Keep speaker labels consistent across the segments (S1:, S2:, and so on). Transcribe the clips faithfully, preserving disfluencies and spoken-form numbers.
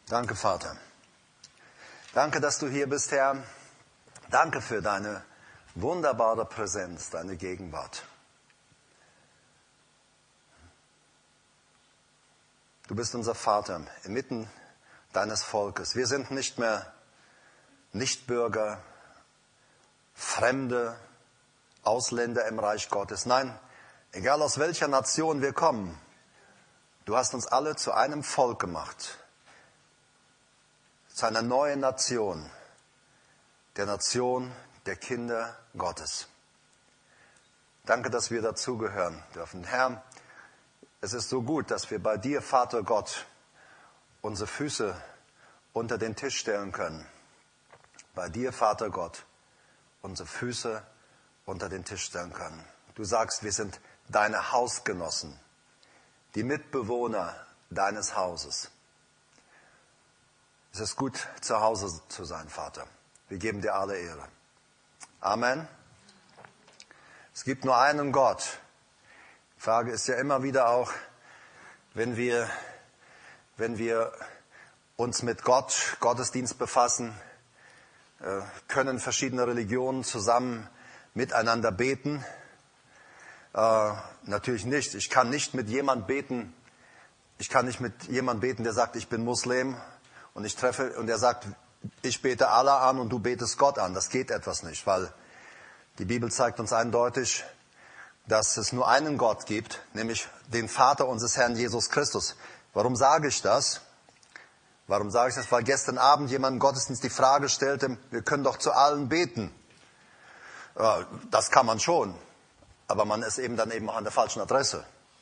S1: Danke, Vater. Danke, dass du hier bist, Herr. Danke für deine wunderbare Präsenz, deine Gegenwart. Du bist unser Vater inmitten deines Volkes. Wir sind nicht mehr Nichtbürger, Fremde, Ausländer im Reich Gottes. Nein, egal aus welcher Nation wir kommen, du hast uns alle zu einem Volk gemacht. Zu einer neuen Nation, der Nation der Kinder Gottes. Danke, dass wir dazugehören dürfen. Herr, es ist so gut, dass wir bei dir, Vater Gott, unsere Füße unter den Tisch stellen können. Bei dir, Vater Gott, unsere Füße unter den Tisch stellen können. Du sagst, wir sind deine Hausgenossen, die Mitbewohner deines Hauses. Es ist gut, zu Hause zu sein, Vater. Wir geben dir alle Ehre. Amen. Es gibt nur einen Gott. Die Frage ist ja immer wieder auch, wenn wir, wenn wir uns mit Gott, Gottesdienst befassen, können verschiedene Religionen zusammen miteinander beten? Äh, natürlich nicht. Ich kann nicht mit jemand beten, ich kann nicht mit jemand beten, der sagt, ich bin Muslim. Und ich treffe, und er sagt, ich bete Allah an und du betest Gott an. Das geht etwas nicht, weil die Bibel zeigt uns eindeutig, dass es nur einen Gott gibt, nämlich den Vater unseres Herrn Jesus Christus. Warum sage ich das? Warum sage ich das? Weil gestern Abend jemand im Gottesdienst die Frage stellte, wir können doch zu allen beten. Das kann man schon, aber man ist eben dann eben auch an der falschen Adresse.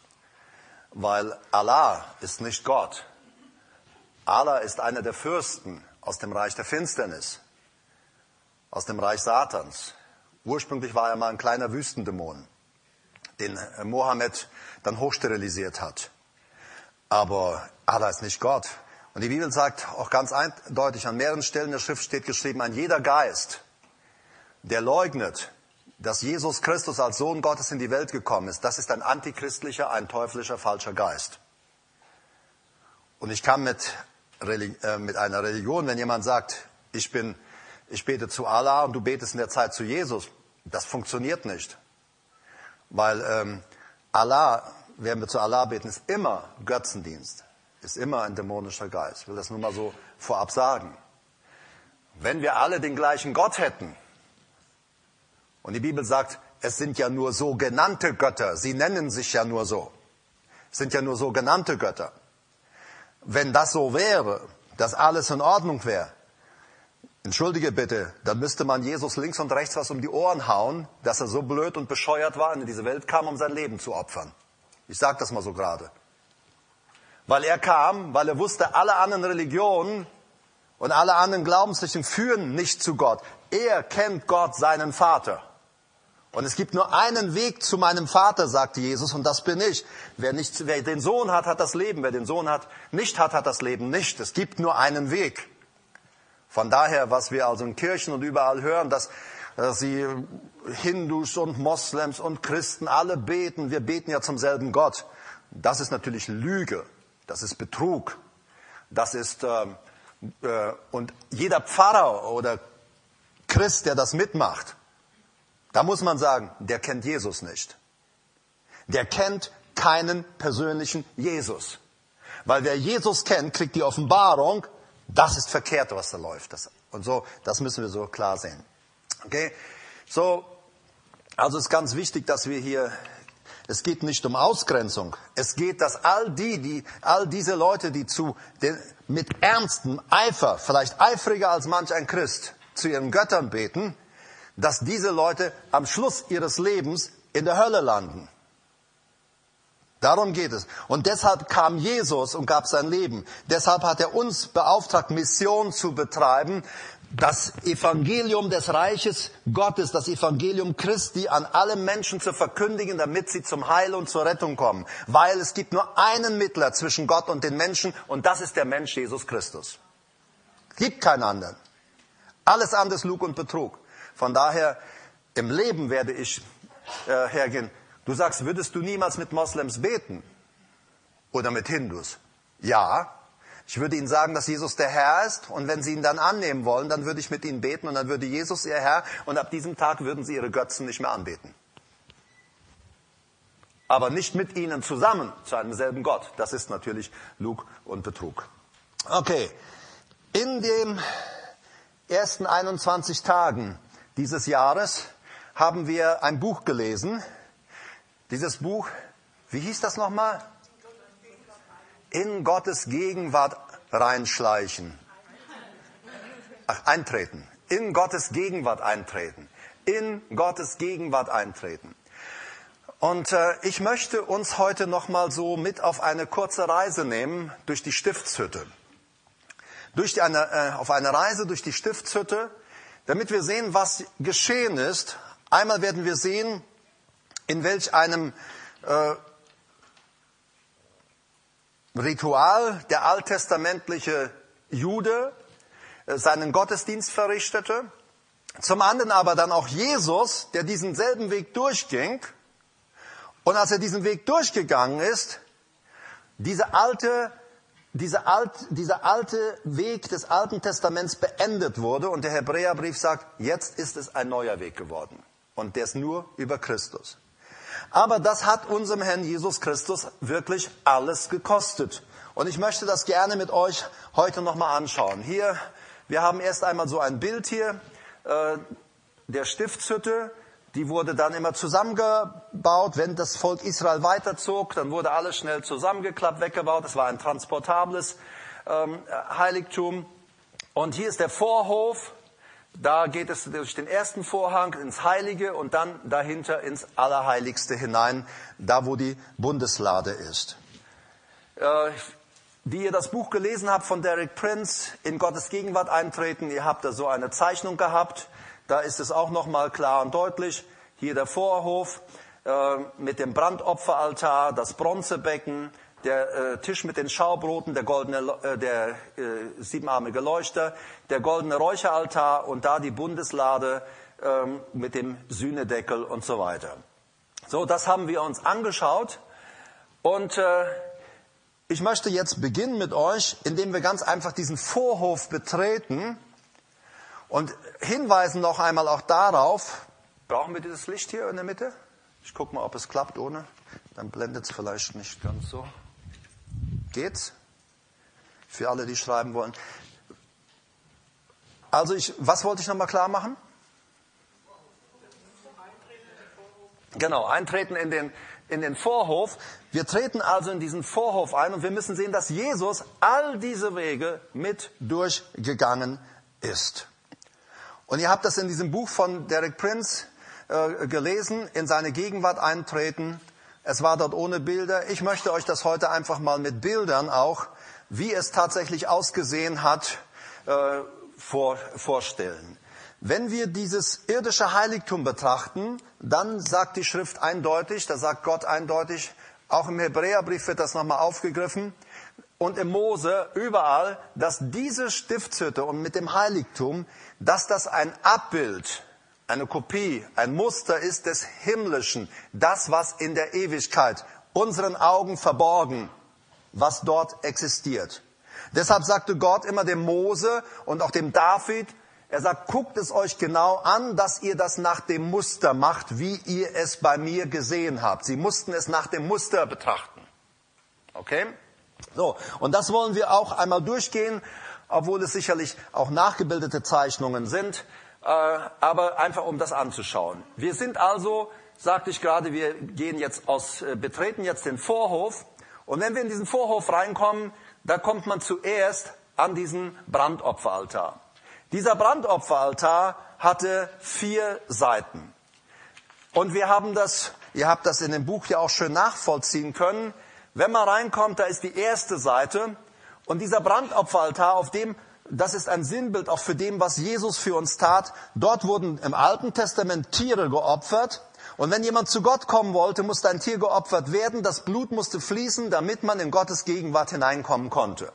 S1: Weil Allah ist nicht Gott. Allah ist einer der Fürsten aus dem Reich der Finsternis, aus dem Reich Satans. Ursprünglich war er mal ein kleiner Wüstendämon, den Mohammed dann hochsterilisiert hat. Aber Allah ist nicht Gott. Und die Bibel sagt auch ganz eindeutig, an mehreren Stellen der Schrift steht geschrieben, ein jeder Geist, der leugnet, dass Jesus Christus als Sohn Gottes in die Welt gekommen ist, das ist ein antichristlicher, ein teuflischer, falscher Geist. Und ich kann mit mit einer Religion, wenn jemand sagt, ich bin, ich bete zu Allah und du betest in der Zeit zu Jesus, das funktioniert nicht. Weil ähm, Allah, wenn wir zu Allah beten, ist immer Götzendienst, ist immer ein dämonischer Geist. Ich will das nur mal so vorab sagen. Wenn wir alle den gleichen Gott hätten, und die Bibel sagt, es sind ja nur sogenannte Götter, sie nennen sich ja nur so, es sind ja nur sogenannte Götter. Wenn das so wäre, dass alles in Ordnung wäre, entschuldige bitte, dann müsste man Jesus links und rechts was um die Ohren hauen, dass er so blöd und bescheuert war und in diese Welt kam, um sein Leben zu opfern. Ich sage das mal so gerade. Weil er kam, weil er wusste, alle anderen Religionen und alle anderen Glaubensrichtungen führen nicht zu Gott. Er kennt Gott, seinen Vater. Und es gibt nur einen Weg zu meinem Vater, sagte Jesus, und das bin ich. Wer, nicht, wer den Sohn hat, hat das Leben. Wer den Sohn hat, nicht hat, hat das Leben nicht. Es gibt nur einen Weg. Von daher, was wir also in Kirchen und überall hören, dass, dass sie Hindus und Moslems und Christen alle beten. Wir beten ja zum selben Gott. Das ist natürlich Lüge. Das ist Betrug. Das ist, äh, äh, und jeder Pfarrer oder Christ, der das mitmacht, da muss man sagen, der kennt Jesus nicht. Der kennt keinen persönlichen Jesus. Weil wer Jesus kennt, kriegt die Offenbarung, das ist verkehrt, was da läuft. Das, und so, das müssen wir so klar sehen. Okay? So, also ist ganz wichtig, dass wir hier, es geht nicht um Ausgrenzung. Es geht, dass all die, die, all diese Leute, die zu, den, mit ernstem Eifer, vielleicht eifriger als manch ein Christ, zu ihren Göttern beten, dass diese Leute am Schluss ihres Lebens in der Hölle landen. Darum geht es. Und deshalb kam Jesus und gab sein Leben. Deshalb hat er uns beauftragt, Mission zu betreiben, das Evangelium des Reiches Gottes, das Evangelium Christi an alle Menschen zu verkündigen, damit sie zum Heil und zur Rettung kommen. Weil es gibt nur einen Mittler zwischen Gott und den Menschen und das ist der Mensch Jesus Christus. Es gibt keinen anderen. Alles andere ist Lug und Betrug. Von daher, im Leben werde ich äh, hergehen. Du sagst, würdest du niemals mit Moslems beten? Oder mit Hindus? Ja. Ich würde ihnen sagen, dass Jesus der Herr ist, und wenn sie ihn dann annehmen wollen, dann würde ich mit ihnen beten und dann würde Jesus ihr Herr, und ab diesem Tag würden sie ihre Götzen nicht mehr anbeten. Aber nicht mit ihnen zusammen zu einem selben Gott. Das ist natürlich Lug und Betrug. Okay, in den ersten einundzwanzig Tagen dieses Jahres haben wir ein Buch gelesen. Dieses Buch, wie hieß das nochmal? In Gottes Gegenwart reinschleichen. Ach, eintreten. In Gottes Gegenwart eintreten. In Gottes Gegenwart eintreten. Und äh, ich möchte uns heute nochmal so mit auf eine kurze Reise nehmen durch die Stiftshütte. Durch die, eine, äh, auf eine Reise durch die Stiftshütte, damit wir sehen, was geschehen ist. Einmal werden wir sehen, in welch einem äh, Ritual der alttestamentliche Jude äh, seinen Gottesdienst verrichtete. Zum anderen aber dann auch Jesus, der diesen selben Weg durchging. Und als er diesen Weg durchgegangen ist, diese alte, diese alt, dieser alte Weg des Alten Testaments beendet wurde. Und der Hebräerbrief sagt, jetzt ist es ein neuer Weg geworden. Und der ist nur über Christus. Aber das hat unserem Herrn Jesus Christus wirklich alles gekostet. Und ich möchte das gerne mit euch heute nochmal anschauen. Hier, wir haben erst einmal so ein Bild hier äh, der Stiftshütte. Die wurde dann immer zusammengebaut. Wenn das Volk Israel weiterzog, dann wurde alles schnell zusammengeklappt, weggebaut. Es war ein transportables ähm, Heiligtum. Und hier ist der Vorhof. Da geht es durch den ersten Vorhang ins Heilige und dann dahinter ins Allerheiligste hinein, da wo die Bundeslade ist. Äh, wie ihr das Buch gelesen habt von Derek Prince, in Gottes Gegenwart eintreten, ihr habt da so eine Zeichnung gehabt. Da ist es auch nochmal klar und deutlich. Hier der Vorhof äh, mit dem Brandopferaltar, das Bronzebecken, der äh, Tisch mit den Schaubroten, der goldene, äh, der äh, siebenarmige Leuchter, der goldene Räucheraltar und da die Bundeslade äh, mit dem Sühnedeckel und so weiter. So, das haben wir uns angeschaut und äh, ich möchte jetzt beginnen mit euch, indem wir ganz einfach diesen Vorhof betreten und hinweisen noch einmal auch darauf, brauchen wir dieses Licht hier in der Mitte? Ich gucke mal, ob es klappt ohne, dann blendet es vielleicht nicht ganz so. Geht's? Für alle, die schreiben wollen. Also ich, was wollte ich nochmal klar machen? Genau, eintreten in den, in den Vorhof. Wir treten also in diesen Vorhof ein und wir müssen sehen, dass Jesus all diese Wege mit durchgegangen ist. Und ihr habt das in diesem Buch von Derek Prince äh, gelesen, in seine Gegenwart eintreten. Es war dort ohne Bilder. Ich möchte euch das heute einfach mal mit Bildern auch, wie es tatsächlich ausgesehen hat, äh, vor, vorstellen. Wenn wir dieses irdische Heiligtum betrachten, dann sagt die Schrift eindeutig, da sagt Gott eindeutig, auch im Hebräerbrief wird das nochmal aufgegriffen und im Mose überall, dass diese Stiftshütte und mit dem Heiligtum, dass das ein Abbild, eine Kopie, ein Muster ist des Himmlischen, das, was in der Ewigkeit unseren Augen verborgen, was dort existiert. Deshalb sagte Gott immer dem Mose und auch dem David, er sagt, guckt es euch genau an, dass ihr das nach dem Muster macht, wie ihr es bei mir gesehen habt. Sie mussten es nach dem Muster betrachten. Okay? So, und das wollen wir auch einmal durchgehen, obwohl es sicherlich auch nachgebildete Zeichnungen sind, äh, aber einfach um das anzuschauen. Wir sind also, sagte ich gerade, wir gehen jetzt aus, äh, betreten jetzt den Vorhof und wenn wir in diesen Vorhof reinkommen, da kommt man zuerst an diesen Brandopferaltar. Dieser Brandopferaltar hatte vier Seiten. Und wir haben das, ihr habt das in dem Buch ja auch schön nachvollziehen können. Wenn man reinkommt, da ist die erste Seite. Und dieser Brandopferaltar, auf dem, das ist ein Sinnbild auch für dem, was Jesus für uns tat. Dort wurden im Alten Testament Tiere geopfert. Und wenn jemand zu Gott kommen wollte, musste ein Tier geopfert werden. Das Blut musste fließen, damit man in Gottes Gegenwart hineinkommen konnte.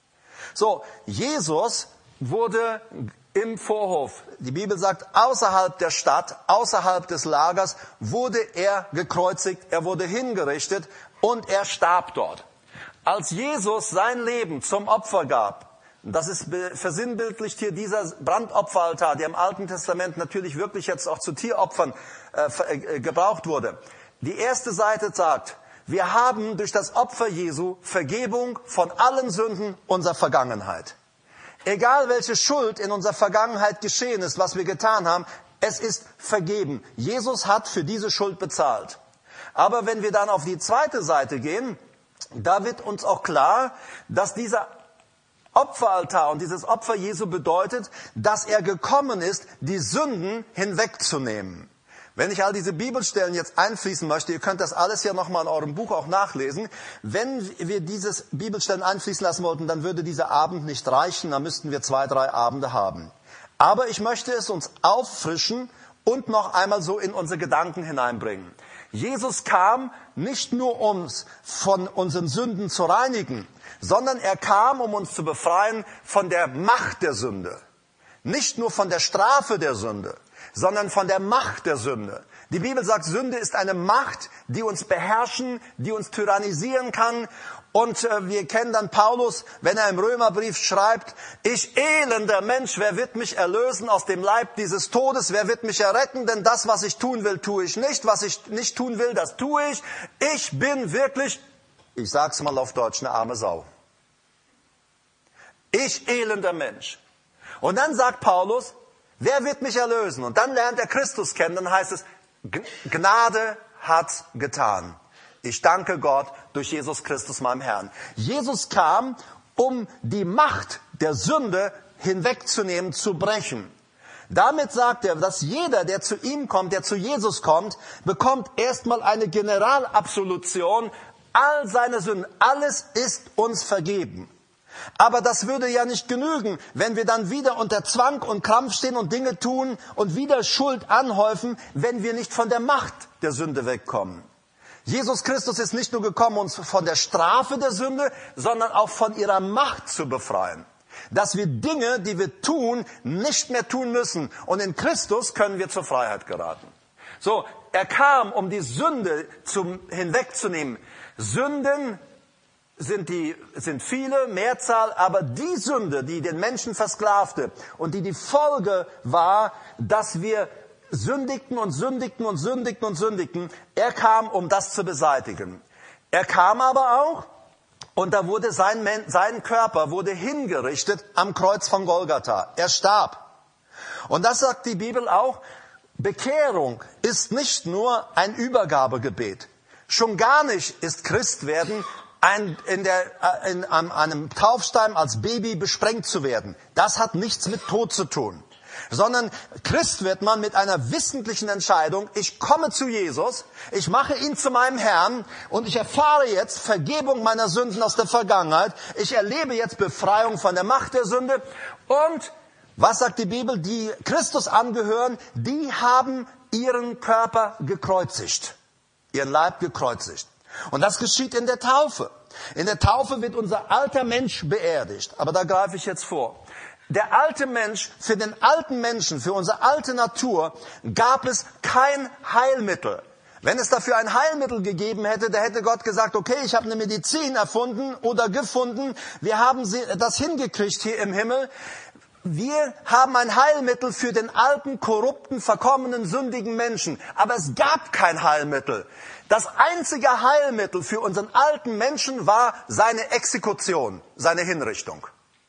S1: So, Jesus wurde im Vorhof, die Bibel sagt, außerhalb der Stadt, außerhalb des Lagers, wurde er gekreuzigt, er wurde hingerichtet und er starb dort. Als Jesus sein Leben zum Opfer gab, das ist versinnbildlicht hier dieser Brandopferaltar, der im Alten Testament natürlich wirklich jetzt auch zu Tieropfern äh, gebraucht wurde. Die erste Seite sagt, wir haben durch das Opfer Jesu Vergebung von allen Sünden unserer Vergangenheit. Egal welche Schuld in unserer Vergangenheit geschehen ist, was wir getan haben, es ist vergeben. Jesus hat für diese Schuld bezahlt. Aber wenn wir dann auf die zweite Seite gehen, da wird uns auch klar, dass dieser Opferaltar und dieses Opfer Jesu bedeutet, dass er gekommen ist, die Sünden hinwegzunehmen. Wenn ich all diese Bibelstellen jetzt einfließen möchte, ihr könnt das alles ja nochmal in eurem Buch auch nachlesen. Wenn wir dieses Bibelstellen einfließen lassen wollten, dann würde dieser Abend nicht reichen, dann müssten wir zwei, drei Abende haben. Aber ich möchte es uns auffrischen und noch einmal so in unsere Gedanken hineinbringen. Jesus kam nicht nur, um uns von unseren Sünden zu reinigen, sondern er kam, um uns zu befreien von der Macht der Sünde. Nicht nur von der Strafe der Sünde, sondern von der Macht der Sünde. Die Bibel sagt, Sünde ist eine Macht, die uns beherrschen, die uns tyrannisieren kann. Und äh, wir kennen dann Paulus, wenn er im Römerbrief schreibt, ich elender Mensch, wer wird mich erlösen aus dem Leib dieses Todes? Wer wird mich erretten? Denn das, was ich tun will, tue ich nicht. Was ich nicht tun will, das tue ich. Ich bin wirklich, ich sag's mal auf Deutsch, eine arme Sau. Ich elender Mensch. Und dann sagt Paulus, wer wird mich erlösen? Und dann lernt er Christus kennen, dann heißt es, Gnade hat's getan. Ich danke Gott durch Jesus Christus, meinem Herrn. Jesus kam, um die Macht der Sünde hinwegzunehmen, zu brechen. Damit sagt er, dass jeder, der zu ihm kommt, der zu Jesus kommt, bekommt erstmal eine Generalabsolution, all seine Sünden. Alles ist uns vergeben. Aber das würde ja nicht genügen, wenn wir dann wieder unter Zwang und Krampf stehen und Dinge tun und wieder Schuld anhäufen, wenn wir nicht von der Macht der Sünde wegkommen. Jesus Christus ist nicht nur gekommen, uns von der Strafe der Sünde, sondern auch von ihrer Macht zu befreien. Dass wir Dinge, die wir tun, nicht mehr tun müssen. Und in Christus können wir zur Freiheit geraten. So, er kam, um die Sünde zum, hinwegzunehmen. Sünden sind die, sind viele, Mehrzahl, aber die Sünde, die den Menschen versklavte und die die Folge war, dass wir sündigten und sündigten und sündigten und sündigten, er kam, um das zu beseitigen. Er kam aber auch, und da wurde sein, sein Körper wurde hingerichtet am Kreuz von Golgatha. Er starb. Und das sagt die Bibel auch, Bekehrung ist nicht nur ein Übergabegebet. Schon gar nicht ist Christwerden ein, in der, in, an einem Taufstein als Baby besprengt zu werden. Das hat nichts mit Tod zu tun. Sondern Christ wird man mit einer wissentlichen Entscheidung, ich komme zu Jesus, ich mache ihn zu meinem Herrn und ich erfahre jetzt Vergebung meiner Sünden aus der Vergangenheit, ich erlebe jetzt Befreiung von der Macht der Sünde und, was sagt die Bibel, die Christus angehören, die haben ihren Körper gekreuzigt, ihren Leib gekreuzigt. Und das geschieht in der Taufe. In der Taufe wird unser alter Mensch beerdigt, aber da greife ich jetzt vor. Der alte Mensch, für den alten Menschen, für unsere alte Natur, gab es kein Heilmittel. Wenn es dafür ein Heilmittel gegeben hätte, da hätte Gott gesagt, okay, ich habe eine Medizin erfunden oder gefunden, wir haben das hingekriegt hier im Himmel. Wir haben ein Heilmittel für den alten, korrupten, verkommenen, sündigen Menschen. Aber es gab kein Heilmittel. Das einzige Heilmittel für unseren alten Menschen war seine Exekution, seine Hinrichtung.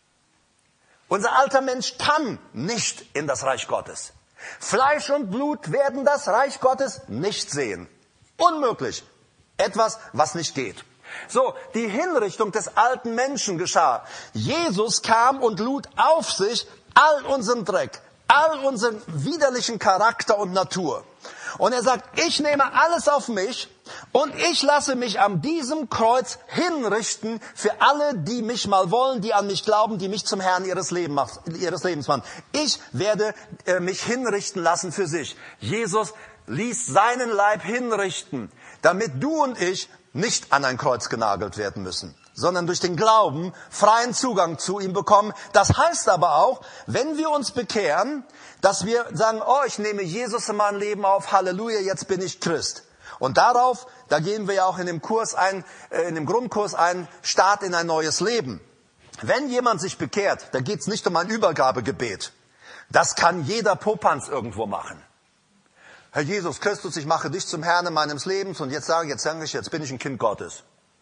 S1: Unser alter Mensch kann nicht in das Reich Gottes. Fleisch und Blut werden das Reich Gottes nicht sehen. Unmöglich. Etwas, was nicht geht. So, die Hinrichtung des alten Menschen geschah. Jesus kam und lud auf sich all unseren Dreck, all unseren widerlichen Charakter und Natur. Und er sagt, ich nehme alles auf mich und ich lasse mich an diesem Kreuz hinrichten für alle, die mich mal wollen, die an mich glauben, die mich zum Herrn ihres Lebens machen. Ich werde äh, mich hinrichten lassen für sich. Jesus ließ seinen Leib hinrichten, damit du und ich nicht an ein Kreuz genagelt werden müssen, sondern durch den Glauben freien Zugang zu ihm bekommen. Das heißt aber auch, wenn wir uns bekehren, dass wir sagen, oh, ich nehme Jesus in mein Leben auf, Halleluja, jetzt bin ich Christ. Und darauf, da gehen wir ja auch in dem Kurs ein, in dem Grundkurs ein, Start in ein neues Leben. Wenn jemand sich bekehrt, da geht es nicht um ein Übergabegebet. Das kann jeder Popanz irgendwo machen. Herr Jesus Christus, ich mache dich zum Herrn meines Lebens und jetzt sage ich, jetzt sage ich, jetzt bin ich ein Kind Gottes.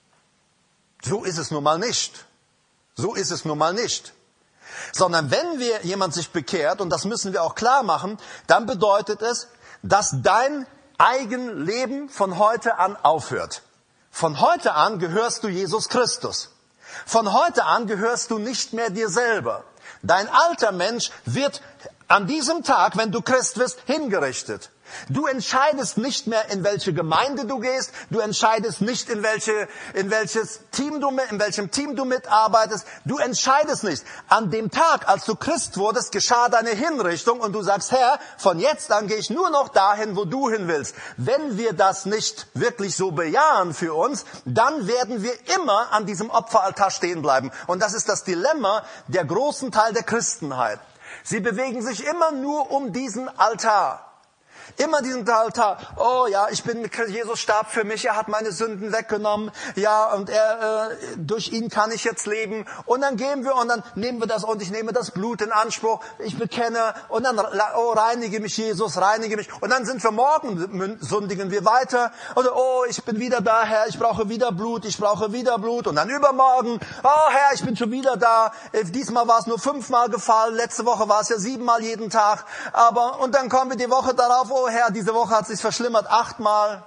S1: So ist es nun mal nicht. So ist es nun mal nicht. Sondern wenn wir jemand sich bekehrt, und das müssen wir auch klar machen, dann bedeutet es, dass dein Eigenleben von heute an aufhört. Von heute an gehörst du Jesus Christus. Von heute an gehörst du nicht mehr dir selber. Dein alter Mensch wird an diesem Tag, wenn du Christ wirst, hingerichtet. Du entscheidest nicht mehr, in welche Gemeinde du gehst. Du entscheidest nicht, in welche, in welches Team du, in welchem Team du mitarbeitest. Du entscheidest nicht. An dem Tag, als du Christ wurdest, geschah deine Hinrichtung und du sagst, Herr, von jetzt an gehe ich nur noch dahin, wo du hin willst. Wenn wir das nicht wirklich so bejahen für uns, dann werden wir immer an diesem Opferaltar stehen bleiben. Und das ist das Dilemma der großen Teil der Christenheit. Sie bewegen sich immer nur um diesen Altar. Immer diesen Altar. Oh ja, ich bin, Jesus starb für mich, er hat meine Sünden weggenommen. Ja, und er, äh, durch ihn kann ich jetzt leben. Und dann gehen wir und dann nehmen wir das und ich nehme das Blut in Anspruch. Ich bekenne und dann, oh, reinige mich Jesus, reinige mich. Und dann sind wir morgen, sündigen wir weiter. Oder, oh, ich bin wieder da, Herr, ich brauche wieder Blut, ich brauche wieder Blut. Und dann übermorgen, oh Herr, ich bin schon wieder da. Diesmal war es nur fünfmal gefallen, letzte Woche war es ja siebenmal jeden Tag. Aber, und dann kommen wir die Woche darauf, oh Herr, diese Woche hat es sich verschlimmert, achtmal.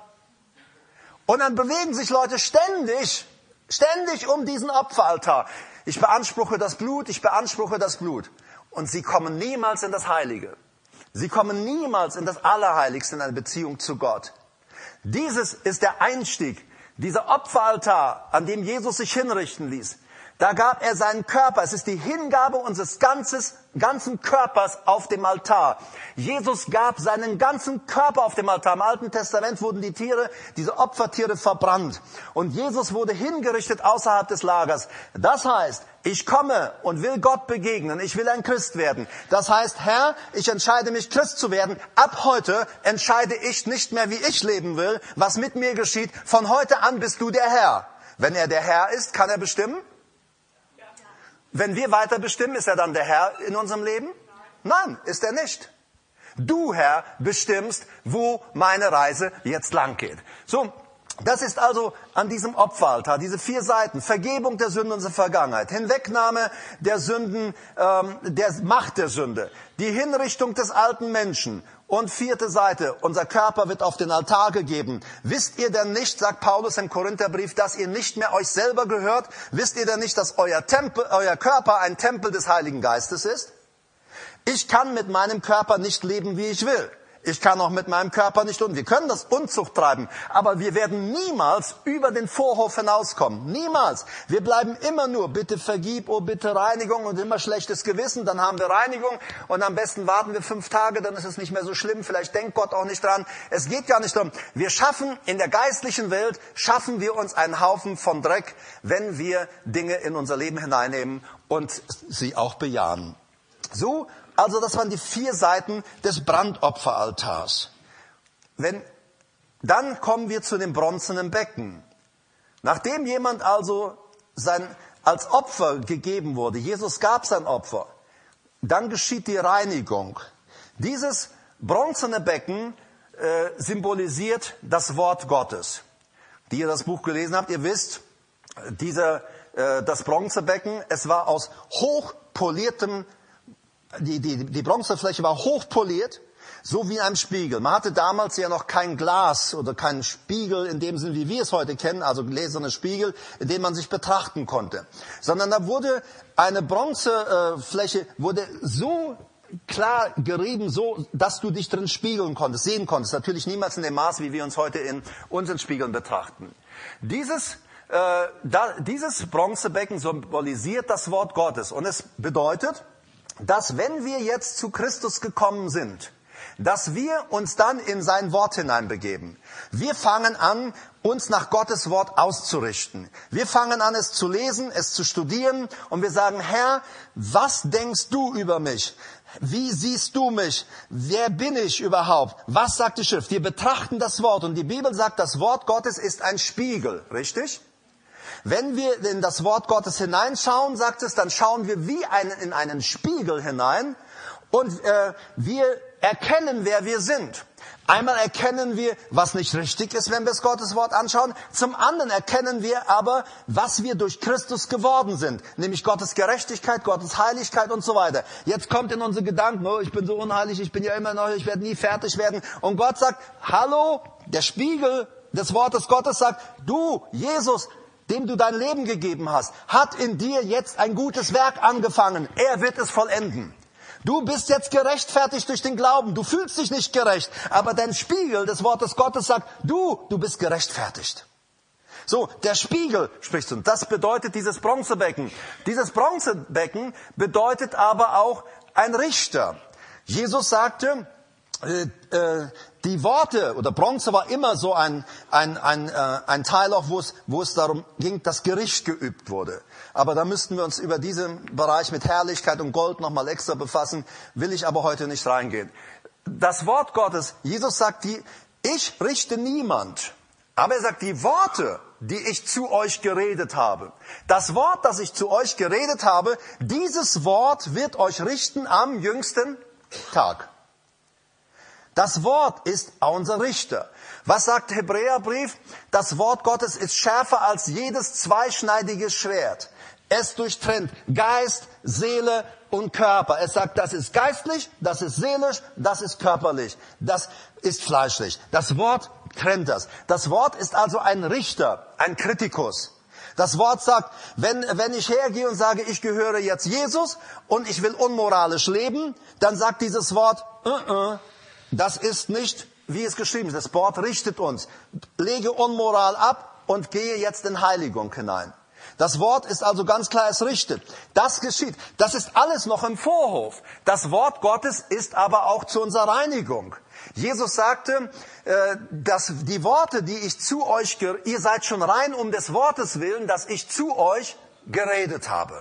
S1: Und dann bewegen sich Leute ständig, ständig um diesen Opferaltar. Ich beanspruche das Blut, ich beanspruche das Blut. Und sie kommen niemals in das Heilige. Sie kommen niemals in das Allerheiligste, in eine Beziehung zu Gott. Dieses ist der Einstieg, dieser Opferaltar, an dem Jesus sich hinrichten ließ. Da gab er seinen Körper. Es ist die Hingabe unseres ganzes, ganzen Körpers auf dem Altar. Jesus gab seinen ganzen Körper auf dem Altar. Im Alten Testament wurden die Tiere, diese Opfertiere verbrannt. Und Jesus wurde hingerichtet außerhalb des Lagers. Das heißt, ich komme und will Gott begegnen. Ich will ein Christ werden. Das heißt, Herr, ich entscheide mich, Christ zu werden. Ab heute entscheide ich nicht mehr, wie ich leben will, was mit mir geschieht. Von heute an bist du der Herr. Wenn er der Herr ist, kann er bestimmen? Wenn wir weiter bestimmen, ist er dann der Herr in unserem Leben? Nein, ist er nicht. Du, Herr, bestimmst, wo meine Reise jetzt lang geht. So, das ist also an diesem Opferaltar, diese vier Seiten. Vergebung der Sünden unserer Vergangenheit, Hinwegnahme der Sünden, ähm, der Macht der Sünde, die Hinrichtung des alten Menschen. Und vierte Seite, unser Körper wird auf den Altar gegeben. Wisst ihr denn nicht, sagt Paulus im Korintherbrief, dass ihr nicht mehr euch selber gehört? Wisst ihr denn nicht, dass euer Tempel, euer Körper ein Tempel des Heiligen Geistes ist? Ich kann mit meinem Körper nicht leben, wie ich will. Ich kann auch mit meinem Körper nicht und wir können das Unzucht treiben, aber wir werden niemals über den Vorhof hinauskommen. Niemals. Wir bleiben immer nur, bitte vergib, oh bitte Reinigung und immer schlechtes Gewissen, dann haben wir Reinigung und am besten warten wir fünf Tage, dann ist es nicht mehr so schlimm, vielleicht denkt Gott auch nicht dran. Es geht gar nicht darum. Wir schaffen in der geistlichen Welt, schaffen wir uns einen Haufen von Dreck, wenn wir Dinge in unser Leben hineinnehmen und sie auch bejahen. So, also das waren die vier Seiten des Brandopferaltars. Wenn, dann kommen wir zu dem bronzenen Becken. Nachdem jemand also sein, als Opfer gegeben wurde, Jesus gab sein Opfer, dann geschieht die Reinigung. Dieses bronzene Becken äh, symbolisiert das Wort Gottes. Die ihr das Buch gelesen habt, ihr wisst, dieser, äh, das Bronzebecken, es war aus hochpoliertem Die, die, die Bronzefläche war hochpoliert, so wie in einem Spiegel. Man hatte damals ja noch kein Glas oder keinen Spiegel in dem Sinn, wie wir es heute kennen, also gläserne Spiegel, in denen man sich betrachten konnte. Sondern da wurde eine Bronzefläche wurde so klar gerieben, so, dass du dich drin spiegeln konntest, sehen konntest. Natürlich niemals in dem Maß, wie wir uns heute in unseren Spiegeln betrachten. Dieses äh, da, dieses Bronzebecken symbolisiert das Wort Gottes und es bedeutet, dass wenn wir jetzt zu Christus gekommen sind, dass wir uns dann in sein Wort hineinbegeben. Wir fangen an, uns nach Gottes Wort auszurichten. Wir fangen an, es zu lesen, es zu studieren und wir sagen, Herr, was denkst du über mich? Wie siehst du mich? Wer bin ich überhaupt? Was sagt die Schrift? Wir betrachten das Wort und die Bibel sagt, das Wort Gottes ist ein Spiegel, richtig? Wenn wir in das Wort Gottes hineinschauen, sagt es, dann schauen wir wie ein, in einen Spiegel hinein und äh, wir erkennen, wer wir sind. Einmal erkennen wir, was nicht richtig ist, wenn wir das Gottes Wort anschauen. Zum anderen erkennen wir aber, was wir durch Christus geworden sind. Nämlich Gottes Gerechtigkeit, Gottes Heiligkeit und so weiter. Jetzt kommt in unsere Gedanken, oh, ich bin so unheilig, ich bin ja immer noch, ich werde nie fertig werden. Und Gott sagt, hallo, der Spiegel des Wortes Gottes sagt, du, Jesus, dem du dein Leben gegeben hast, hat in dir jetzt ein gutes Werk angefangen. Er wird es vollenden. Du bist jetzt gerechtfertigt durch den Glauben. Du fühlst dich nicht gerecht. Aber dein Spiegel des Wortes Gottes sagt, du, du bist gerechtfertigt. So, der Spiegel spricht uns. Das bedeutet dieses Bronzebecken. Dieses Bronzebecken bedeutet aber auch ein Richter. Jesus sagte, äh, äh, die Worte, oder Bronze war immer so ein, ein, ein, äh, ein Teil, auch wo es, wo es darum ging, dass Gericht geübt wurde. Aber da müssten wir uns über diesen Bereich mit Herrlichkeit und Gold nochmal extra befassen, will ich aber heute nicht reingehen. Das Wort Gottes, Jesus sagt, die, ich richte niemand, aber er sagt, die Worte, die ich zu euch geredet habe, das Wort, das ich zu euch geredet habe, dieses Wort wird euch richten am jüngsten Tag. Das Wort ist unser Richter. Was sagt der Hebräerbrief? Das Wort Gottes ist schärfer als jedes zweischneidige Schwert. Es durchtrennt Geist, Seele und Körper. Es sagt, das ist geistlich, das ist seelisch, das ist körperlich, das ist fleischlich. Das Wort trennt das. Das Wort ist also ein Richter, ein Kritikus. Das Wort sagt, wenn, wenn ich hergehe und sage, ich gehöre jetzt Jesus und ich will unmoralisch leben, dann sagt dieses Wort, uh -uh, das ist nicht, wie es geschrieben ist. Das Wort richtet uns. Lege Unmoral ab und gehe jetzt in Heiligung hinein. Das Wort ist also ganz klar, es richtet. Das geschieht. Das ist alles noch im Vorhof. Das Wort Gottes ist aber auch zu unserer Reinigung. Jesus sagte, dass die Worte, die ich zu euch, ihr seid schon rein um des Wortes willen, dass ich zu euch geredet habe.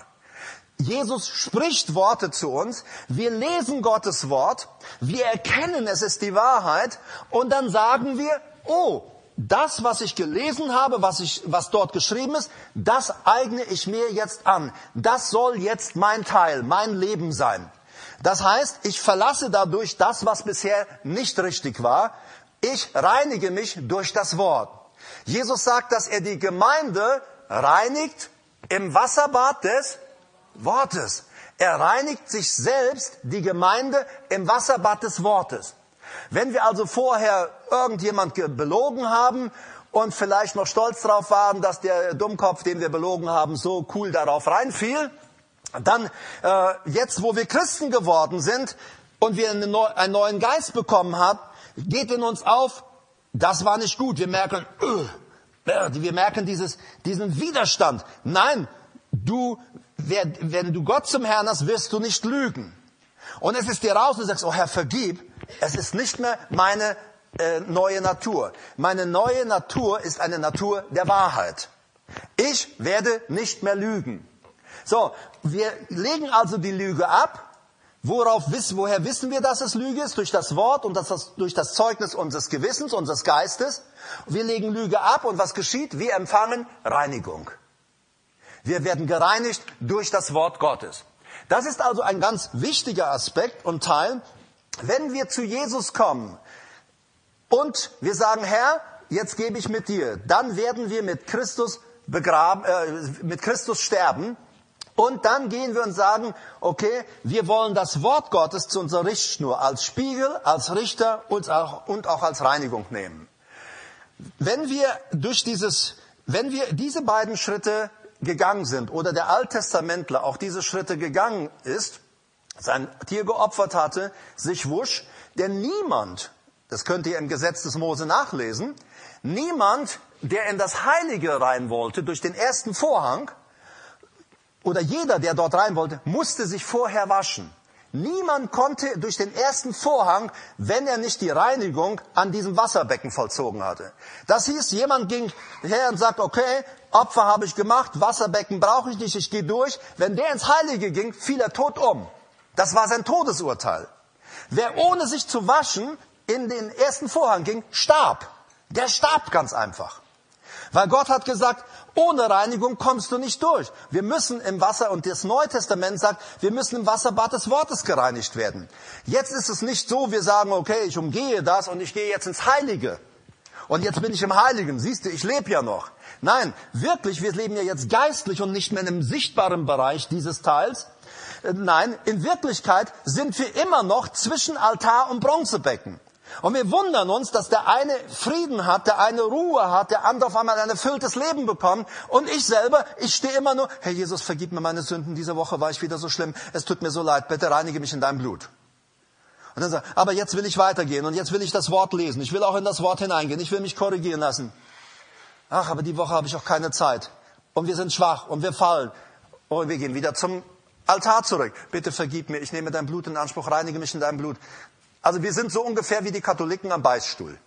S1: Jesus spricht Worte zu uns, wir lesen Gottes Wort, wir erkennen, es ist die Wahrheit und dann sagen wir, oh, das, was ich gelesen habe, was, ich, was dort geschrieben ist, das eigne ich mir jetzt an. Das soll jetzt mein Teil, mein Leben sein. Das heißt, ich verlasse dadurch das, was bisher nicht richtig war. Ich reinige mich durch das Wort. Jesus sagt, dass er die Gemeinde reinigt im Wasserbad des Wortes. Er reinigt sich selbst, die Gemeinde, im Wasserbad des Wortes. Wenn wir also vorher irgendjemand belogen haben und vielleicht noch stolz darauf waren, dass der Dummkopf, den wir belogen haben, so cool darauf reinfiel, dann äh, jetzt, wo wir Christen geworden sind und wir einen, neu, einen neuen Geist bekommen haben, geht in uns auf, das war nicht gut. Wir merken, äh, wir merken dieses, diesen Widerstand. Nein, du, wer, wenn du Gott zum Herrn hast, wirst du nicht lügen. Und es ist dir raus und du sagst, oh Herr, vergib. Es ist nicht mehr meine äh, neue Natur. Meine neue Natur ist eine Natur der Wahrheit. Ich werde nicht mehr lügen. So, wir legen also die Lüge ab. Worauf wissen, woher wissen wir, dass es Lüge ist? Durch das Wort und das, das, durch das Zeugnis unseres Gewissens, unseres Geistes. Wir legen Lüge ab und was geschieht? Wir empfangen Reinigung. Wir werden gereinigt durch das Wort Gottes. Das ist also ein ganz wichtiger Aspekt und Teil. Wenn wir zu Jesus kommen und wir sagen, Herr, jetzt gebe ich mit dir, dann werden wir mit Christus begraben, äh, mit Christus sterben. Und dann gehen wir und sagen, okay, wir wollen das Wort Gottes zu unserer Richtschnur als Spiegel, als Richter und auch, und auch als Reinigung nehmen. Wenn wir durch dieses, wenn wir diese beiden Schritte gegangen sind oder der Alttestamentler auch diese Schritte gegangen ist, sein Tier geopfert hatte, sich wusch, denn niemand, das könnt ihr im Gesetz des Mose nachlesen, niemand, der in das Heilige rein wollte durch den ersten Vorhang, oder jeder, der dort rein wollte, musste sich vorher waschen. Niemand konnte durch den ersten Vorhang, wenn er nicht die Reinigung an diesem Wasserbecken vollzogen hatte. Das hieß, jemand ging her und sagt, okay, Opfer habe ich gemacht, Wasserbecken brauche ich nicht, ich gehe durch. Wenn der ins Heilige ging, fiel er tot um. Das war sein Todesurteil. Wer ohne sich zu waschen in den ersten Vorhang ging, starb. Der starb ganz einfach. Weil Gott hat gesagt, ohne Reinigung kommst du nicht durch. Wir müssen im Wasser, und das Neue Testament sagt, wir müssen im Wasserbad des Wortes gereinigt werden. Jetzt ist es nicht so, wir sagen, okay, ich umgehe das und ich gehe jetzt ins Heilige. Und jetzt bin ich im Heiligen. Siehst du, ich lebe ja noch. Nein, wirklich, wir leben ja jetzt geistlich und nicht mehr in einem sichtbaren Bereich dieses Teils. Nein, in Wirklichkeit sind wir immer noch zwischen Altar und Bronzebecken. Und wir wundern uns, dass der eine Frieden hat, der eine Ruhe hat, der andere auf einmal ein erfülltes Leben bekommt. Und ich selber, ich stehe immer nur, Herr Jesus, vergib mir meine Sünden, diese Woche war ich wieder so schlimm, es tut mir so leid, bitte reinige mich in dein Blut. Und dann sagt, aber jetzt will ich weitergehen und jetzt will ich das Wort lesen, ich will auch in das Wort hineingehen, ich will mich korrigieren lassen. Ach, aber die Woche habe ich auch keine Zeit. Und wir sind schwach und wir fallen. Und wir gehen wieder zum Altar zurück. Bitte vergib mir, ich nehme dein Blut in Anspruch, reinige mich in deinem Blut. Also wir sind so ungefähr wie die Katholiken am Beichtstuhl.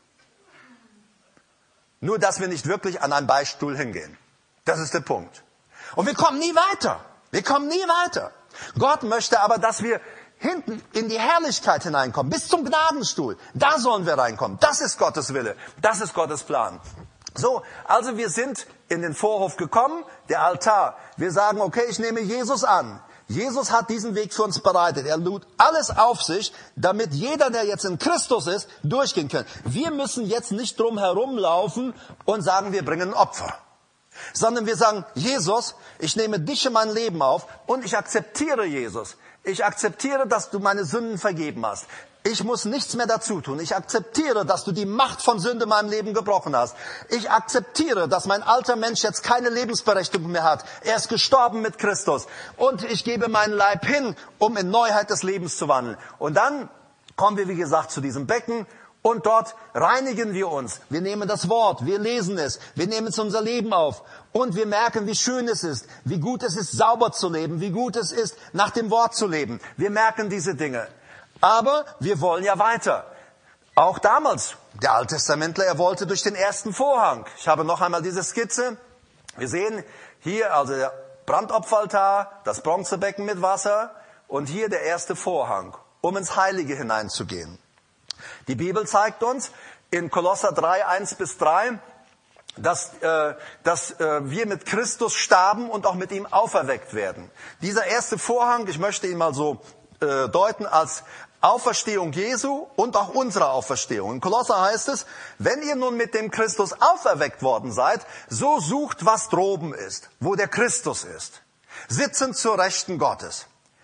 S1: Nur, dass wir nicht wirklich an einen Beichtstuhl hingehen. Das ist der Punkt. Und wir kommen nie weiter. Wir kommen nie weiter. Gott möchte aber, dass wir hinten in die Herrlichkeit hineinkommen, bis zum Gnadenstuhl. Da sollen wir reinkommen. Das ist Gottes Wille. Das ist Gottes Plan. So, also wir sind in den Vorhof gekommen, der Altar. Wir sagen, okay, ich nehme Jesus an. Jesus hat diesen Weg für uns bereitet. Er lud alles auf sich, damit jeder, der jetzt in Christus ist, durchgehen kann. Wir müssen jetzt nicht drum herumlaufen und sagen, wir bringen ein Opfer. Sondern wir sagen, Jesus, ich nehme dich in mein Leben auf und ich akzeptiere Jesus. Ich akzeptiere, dass du meine Sünden vergeben hast. Ich muss nichts mehr dazu tun. Ich akzeptiere, dass du die Macht von Sünde in meinem Leben gebrochen hast. Ich akzeptiere, dass mein alter Mensch jetzt keine Lebensberechtigung mehr hat. Er ist gestorben mit Christus. Und ich gebe meinen Leib hin, um in Neuheit des Lebens zu wandeln. Und dann kommen wir, wie gesagt, zu diesem Becken. Und dort reinigen wir uns. Wir nehmen das Wort, wir lesen es, wir nehmen es in unser Leben auf. Und wir merken, wie schön es ist, wie gut es ist, sauber zu leben, wie gut es ist, nach dem Wort zu leben. Wir merken diese Dinge. Aber wir wollen ja weiter. Auch damals, der Alttestamentler, er wollte durch den ersten Vorhang. Ich habe noch einmal diese Skizze. Wir sehen hier also der Brandopferaltar, das Bronzebecken mit Wasser und hier der erste Vorhang, um ins Heilige hineinzugehen. Die Bibel zeigt uns in Kolosser drei, eins bis drei, dass, äh, dass äh, wir mit Christus starben und auch mit ihm auferweckt werden. Dieser erste Vorhang, ich möchte ihn mal so äh, deuten als Auferstehung Jesu und auch unsere Auferstehung. In Kolosser heißt es, wenn ihr nun mit dem Christus auferweckt worden seid, so sucht, was droben ist, wo der Christus ist, sitzend zur Rechten Gottes.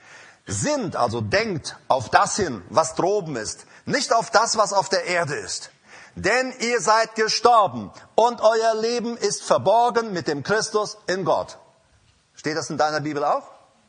S1: Sind, also denkt auf das hin, was droben ist, nicht auf das, was auf der Erde ist. Denn ihr seid gestorben und euer Leben ist verborgen mit dem Christus in Gott. Steht das in deiner Bibel auch?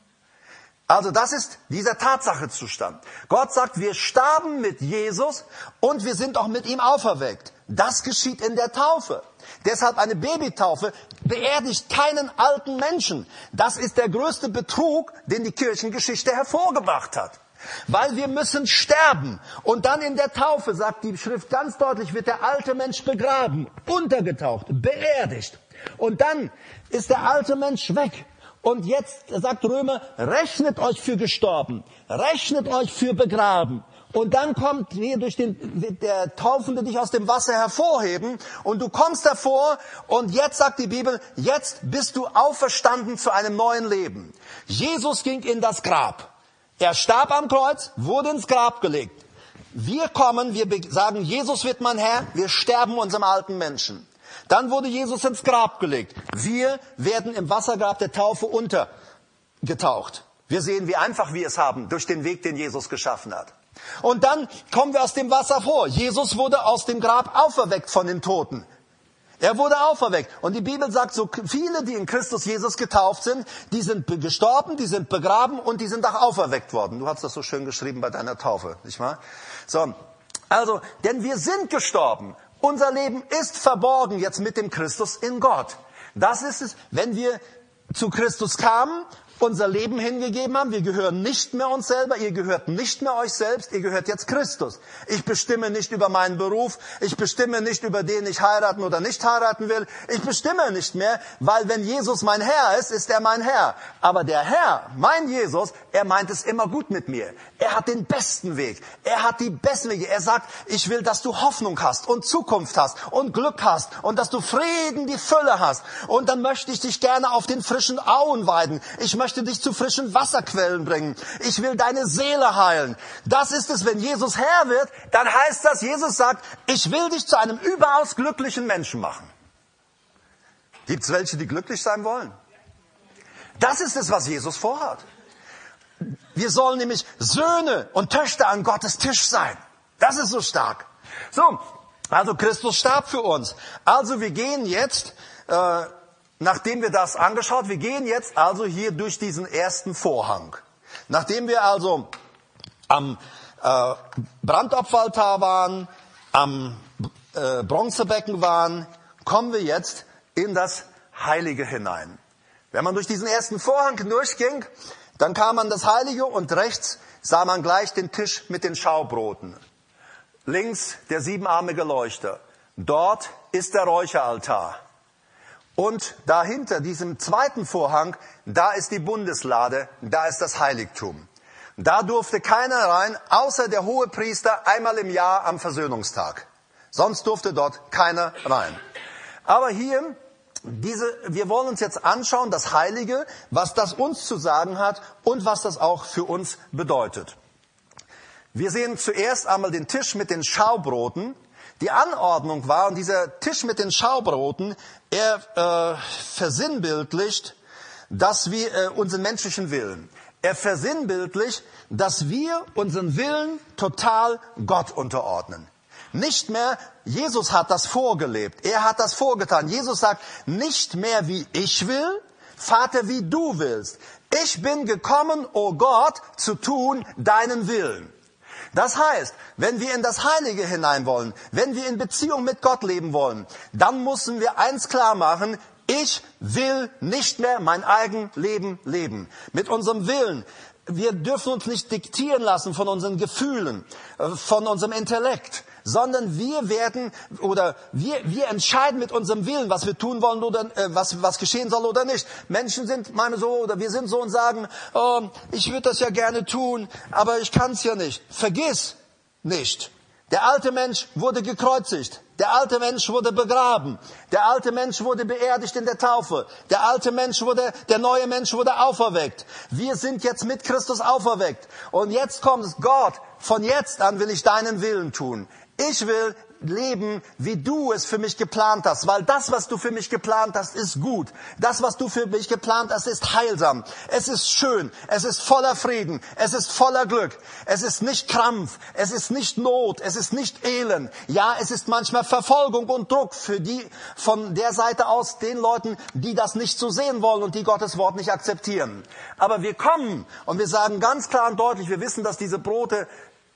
S1: Also das ist dieser Tatsachezustand. Gott sagt, wir starben mit Jesus und wir sind auch mit ihm auferweckt. Das geschieht in der Taufe. Deshalb eine Babytaufe beerdigt keinen alten Menschen. Das ist der größte Betrug, den die Kirchengeschichte hervorgebracht hat. Weil wir müssen sterben. Und dann in der Taufe, sagt die Schrift ganz deutlich, wird der alte Mensch begraben, untergetaucht, beerdigt. Und dann ist der alte Mensch weg. Und jetzt, sagt Römer, rechnet euch für gestorben, rechnet euch für begraben. Und dann kommt hier durch den, wird der Taufende dich aus dem Wasser hervorheben und du kommst hervor und jetzt sagt die Bibel, jetzt bist du auferstanden zu einem neuen Leben. Jesus ging in das Grab. Er starb am Kreuz, wurde ins Grab gelegt. Wir kommen, wir sagen, Jesus wird mein Herr, wir sterben unserem alten Menschen. Dann wurde Jesus ins Grab gelegt. Wir werden im Wassergrab der Taufe untergetaucht. Wir sehen, wie einfach wir es haben, durch den Weg, den Jesus geschaffen hat. Und dann kommen wir aus dem Wasser vor. Jesus wurde aus dem Grab auferweckt von den Toten. Er wurde auferweckt. Und die Bibel sagt, so viele, die in Christus Jesus getauft sind, die sind gestorben, die sind begraben und die sind auch auferweckt worden. Du hast das so schön geschrieben bei deiner Taufe, nicht wahr? So, also, denn wir sind gestorben. Unser Leben ist verborgen jetzt mit dem Christus in Gott. Das ist es, wenn wir zu Christus kamen unser Leben hingegeben haben. Wir gehören nicht mehr uns selber, ihr gehört nicht mehr euch selbst, ihr gehört jetzt Christus. Ich bestimme nicht über meinen Beruf, ich bestimme nicht über den ich heiraten oder nicht heiraten will. Ich bestimme nicht mehr, weil wenn Jesus mein Herr ist, ist er mein Herr. Aber der Herr, mein Jesus, er meint es immer gut mit mir. Er hat den besten Weg, er hat die besten Wege. Er sagt, ich will, dass du Hoffnung hast und Zukunft hast und Glück hast und dass du Frieden, die Fülle hast. Und dann möchte ich dich gerne auf den frischen Auen weiden. Ich möchte dich zu frischen Wasserquellen bringen. Ich will deine Seele heilen. Das ist es, wenn Jesus Herr wird, dann heißt das, Jesus sagt, ich will dich zu einem überaus glücklichen Menschen machen. Gibt es welche, die glücklich sein wollen? Das ist es, was Jesus vorhat. Wir sollen nämlich Söhne und Töchter an Gottes Tisch sein. Das ist so stark. So, also Christus starb für uns. Also wir gehen jetzt, äh, nachdem wir das angeschaut, wir gehen jetzt also hier durch diesen ersten Vorhang. Nachdem wir also am äh, Brandopferaltar waren, am äh, Bronzebecken waren, kommen wir jetzt in das Heilige hinein. Wenn man durch diesen ersten Vorhang durchging, dann kam man das Heilige und rechts sah man gleich den Tisch mit den Schaubroten. Links der siebenarmige Leuchter. Dort ist der Räucheraltar. Und dahinter diesem zweiten Vorhang, da ist die Bundeslade, da ist das Heiligtum. Da durfte keiner rein, außer der Hohepriester einmal im Jahr am Versöhnungstag. Sonst durfte dort keiner rein. Aber hier, diese, wir wollen uns jetzt anschauen, das Heilige, was das uns zu sagen hat und was das auch für uns bedeutet. Wir sehen zuerst einmal den Tisch mit den Schaubroten. Die Anordnung war, und dieser Tisch mit den Schaubroten, er äh, versinnbildlicht, dass wir äh, unseren menschlichen Willen. Er versinnbildlicht, dass wir unseren Willen total Gott unterordnen. Nicht mehr, Jesus hat das vorgelebt, er hat das vorgetan. Jesus sagt, nicht mehr wie ich will, Vater, wie du willst. Ich bin gekommen, o Gott, zu tun deinen Willen. Das heißt, wenn wir in das Heilige hinein wollen, wenn wir in Beziehung mit Gott leben wollen, dann müssen wir eins klar machen, ich will nicht mehr mein eigenes Leben leben. Mit unserem Willen. Wir dürfen uns nicht diktieren lassen von unseren Gefühlen, von unserem Intellekt, sondern wir werden oder wir, wir entscheiden mit unserem Willen, was wir tun wollen oder äh, was, was geschehen soll oder nicht. Menschen sind meine so oder wir sind so und sagen, oh, ich würde das ja gerne tun, aber ich kann es ja nicht. Vergiss nicht. Der alte Mensch wurde gekreuzigt. Der alte Mensch wurde begraben. Der alte Mensch wurde beerdigt in der Taufe. Der alte Mensch wurde, der neue Mensch wurde auferweckt. Wir sind jetzt mit Christus auferweckt. Und jetzt kommt es, Gott, von jetzt an will ich deinen Willen tun. Ich will leben, wie du es für mich geplant hast, weil das, was du für mich geplant hast, ist gut. Das, was du für mich geplant hast, ist heilsam. Es ist schön, es ist voller Frieden, es ist voller Glück, es ist nicht Krampf, es ist nicht Not, es ist nicht Elend. Ja, es ist manchmal Verfolgung und Druck für die, von der Seite aus, den Leuten, die das nicht so sehen wollen und die Gottes Wort nicht akzeptieren. Aber wir kommen und wir sagen ganz klar und deutlich, wir wissen, dass diese Brote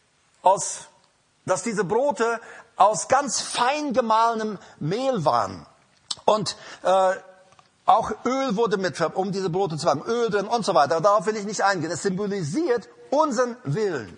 S1: aus, dass diese Brote aus ganz fein gemahlenem Mehl waren. Und äh, auch Öl wurde mit, um diese Brote zu machen, Öl drin und so weiter. Darauf will ich nicht eingehen. Es symbolisiert unseren Willen.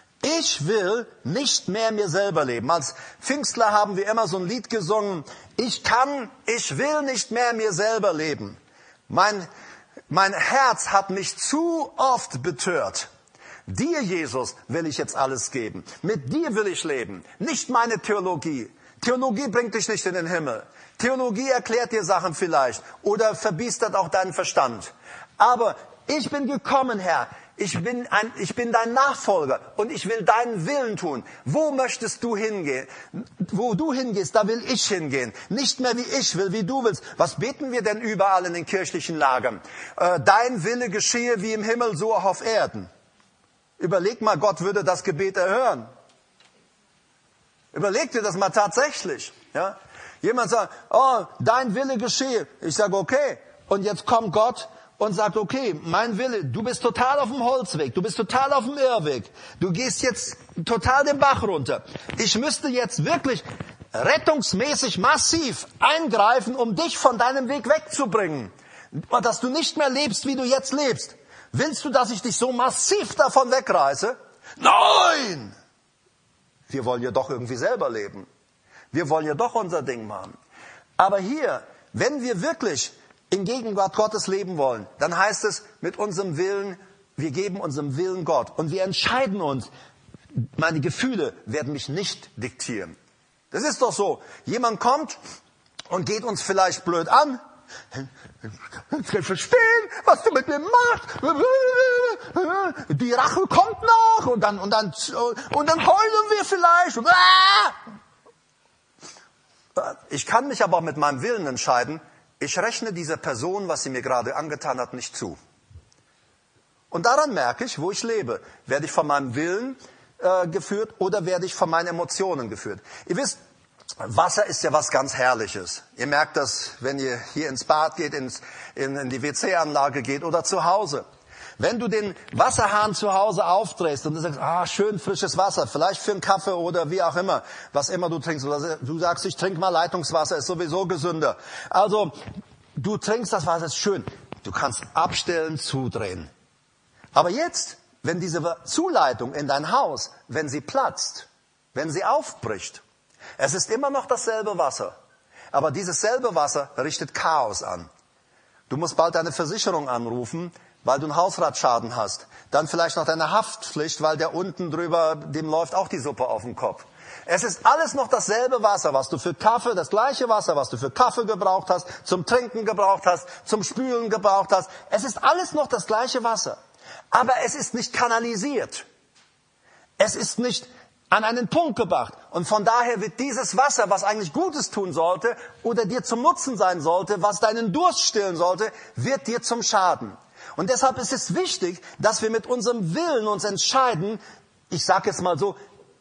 S1: Ich will nicht mehr mir selber leben. Als Pfingstler haben wir immer so ein Lied gesungen. Ich kann, ich will nicht mehr mir selber leben. Mein, mein Herz hat mich zu oft betört. Dir, Jesus, will ich jetzt alles geben. Mit dir will ich leben. Nicht meine Theologie. Theologie bringt dich nicht in den Himmel. Theologie erklärt dir Sachen vielleicht oder verbiestert auch deinen Verstand. Aber ich bin gekommen, Herr. Ich bin, ein, ich bin dein Nachfolger und ich will deinen Willen tun. Wo möchtest du hingehen? Wo du hingehst, da will ich hingehen. Nicht mehr wie ich will, wie du willst. Was beten wir denn überall in den kirchlichen Lagern? Äh, dein Wille geschehe wie im Himmel, so auch auf Erden. Überleg mal, Gott würde das Gebet erhören. Überleg dir das mal tatsächlich. Ja? Jemand sagt, oh, dein Wille geschehe. Ich sage, okay. Und jetzt kommt Gott und sagt, okay, mein Wille, du bist total auf dem Holzweg, du bist total auf dem Irrweg. Du gehst jetzt total den Bach runter. Ich müsste jetzt wirklich rettungsmäßig massiv eingreifen, um dich von deinem Weg wegzubringen. dass du nicht mehr lebst, wie du jetzt lebst. Willst du, dass ich dich so massiv davon wegreiße? Nein! Wir wollen ja doch irgendwie selber leben. Wir wollen ja doch unser Ding machen. Aber hier, wenn wir wirklich in Gegenwart Gottes leben wollen, dann heißt es mit unserem Willen, wir geben unserem Willen Gott. Und wir entscheiden uns, meine Gefühle werden mich nicht diktieren. Das ist doch so. Jemand kommt und geht uns vielleicht blöd an. Ich kann verstehen, was du mit mir machst. Die Rache kommt noch und dann, und dann, und dann heulen wir vielleicht. Ich kann mich aber auch mit meinem Willen entscheiden, ich rechne dieser Person, was sie mir gerade angetan hat, nicht zu. Und daran merke ich, wo ich lebe. Werde ich von meinem Willen äh, geführt oder werde ich von meinen Emotionen geführt? Ihr wisst, Wasser ist ja was ganz Herrliches. Ihr merkt das, wenn ihr hier ins Bad geht, ins, in, in die W C-Anlage geht oder zu Hause. Wenn du den Wasserhahn zu Hause aufdrehst und du sagst, ah, schön frisches Wasser, vielleicht für einen Kaffee oder wie auch immer, was immer du trinkst. Oder du sagst, ich trinke mal Leitungswasser, ist sowieso gesünder. Also, du trinkst das Wasser, ist schön. Du kannst abstellen, zudrehen. Aber jetzt, wenn diese Zuleitung in dein Haus, wenn sie platzt, wenn sie aufbricht, es ist immer noch dasselbe Wasser. Aber dieses selbe Wasser richtet Chaos an. Du musst bald deine Versicherung anrufen, weil du einen Hausratschaden hast. Dann vielleicht noch deine Haftpflicht, weil der unten drüber, dem läuft auch die Suppe auf den Kopf. Es ist alles noch dasselbe Wasser, was du für Kaffee, das gleiche Wasser, was du für Kaffee gebraucht hast, zum Trinken gebraucht hast, zum Spülen gebraucht hast. Es ist alles noch das gleiche Wasser. Aber es ist nicht kanalisiert. Es ist nicht an einen Punkt gebracht. Und von daher wird dieses Wasser, was eigentlich Gutes tun sollte oder dir zum Nutzen sein sollte, was deinen Durst stillen sollte, wird dir zum Schaden. Und deshalb ist es wichtig, dass wir mit unserem Willen uns entscheiden, ich sage jetzt mal so,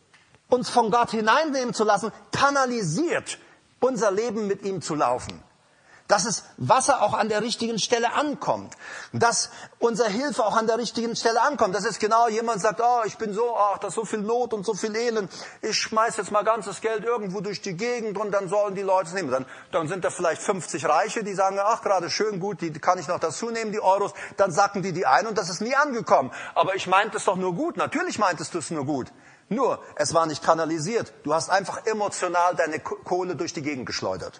S1: uns von Gott hineinnehmen zu lassen, kanalisiert unser Leben mit ihm zu laufen. Dass es Wasser auch an der richtigen Stelle ankommt. Dass unsere Hilfe auch an der richtigen Stelle ankommt. Das ist genau, jemand sagt, oh, ich bin so, ach, das ist so viel Not und so viel Elend. Ich schmeiß jetzt mal ganzes Geld irgendwo durch die Gegend und dann sollen die Leute es nehmen. Dann, dann sind da vielleicht fünfzig Reiche, die sagen, ach, gerade schön gut, die kann ich noch dazu nehmen, die Euros. Dann sacken die die ein und das ist nie angekommen. Aber ich meinte es doch nur gut. Natürlich meintest du es nur gut. Nur, es war nicht kanalisiert. Du hast einfach emotional deine Kohle durch die Gegend geschleudert.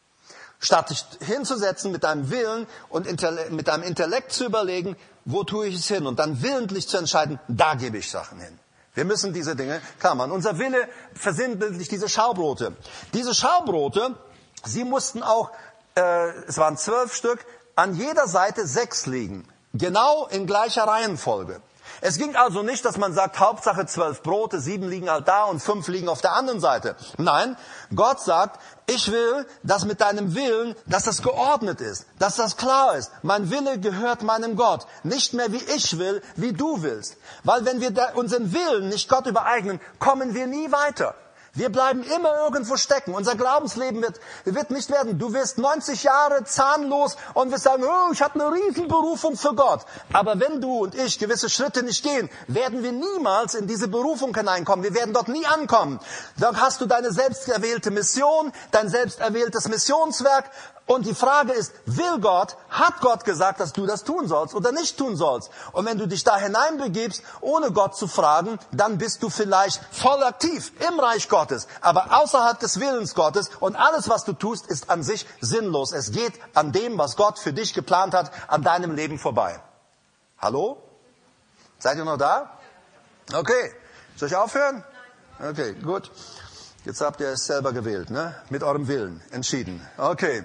S1: Statt dich hinzusetzen mit deinem Willen und mit deinem Intellekt zu überlegen, wo tue ich es hin? Und dann willentlich zu entscheiden, da gebe ich Sachen hin. Wir müssen diese Dinge klar machen. Unser Wille versinnbildlicht diese Schaubrote. Diese Schaubrote, sie mussten auch, äh, es waren zwölf Stück, an jeder Seite sechs liegen. Genau in gleicher Reihenfolge. Es ging also nicht, dass man sagt, Hauptsache zwölf Brote, sieben liegen halt da und fünf liegen auf der anderen Seite. Nein, Gott sagt, ich will, dass mit deinem Willen, dass das geordnet ist, dass das klar ist. Mein Wille gehört meinem Gott. Nicht mehr wie ich will, wie du willst. Weil wenn wir unseren Willen nicht Gott übereignen, kommen wir nie weiter. Wir bleiben immer irgendwo stecken. Unser Glaubensleben wird, wird nicht werden. Du wirst neunzig Jahre zahnlos und wirst sagen, oh, ich habe eine Riesenberufung für Gott. Aber wenn du und ich gewisse Schritte nicht gehen, werden wir niemals in diese Berufung hineinkommen. Wir werden dort nie ankommen. Dann hast du deine selbst erwählte Mission, dein selbst erwähltes Missionswerk. Und die Frage ist, will Gott, hat Gott gesagt, dass du das tun sollst oder nicht tun sollst? Und wenn du dich da hineinbegibst, ohne Gott zu fragen, dann bist du vielleicht voll aktiv im Reich Gottes, aber außerhalb des Willens Gottes. Und alles, was du tust, ist an sich sinnlos. Es geht an dem, was Gott für dich geplant hat, an deinem Leben vorbei. Hallo? Seid ihr noch da? Okay. Soll ich aufhören? Okay, gut. Jetzt habt ihr es selber gewählt, ne? Mit eurem Willen entschieden. Okay.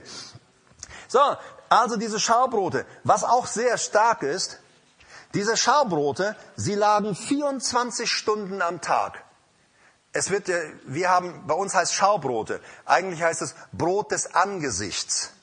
S1: So, also diese Schaubrote. Was auch sehr stark ist, diese Schaubrote, sie lagen vierundzwanzig Stunden am Tag. Es wird, wir haben, bei uns heißt Schaubrote. Eigentlich heißt es Brot des Angesichts.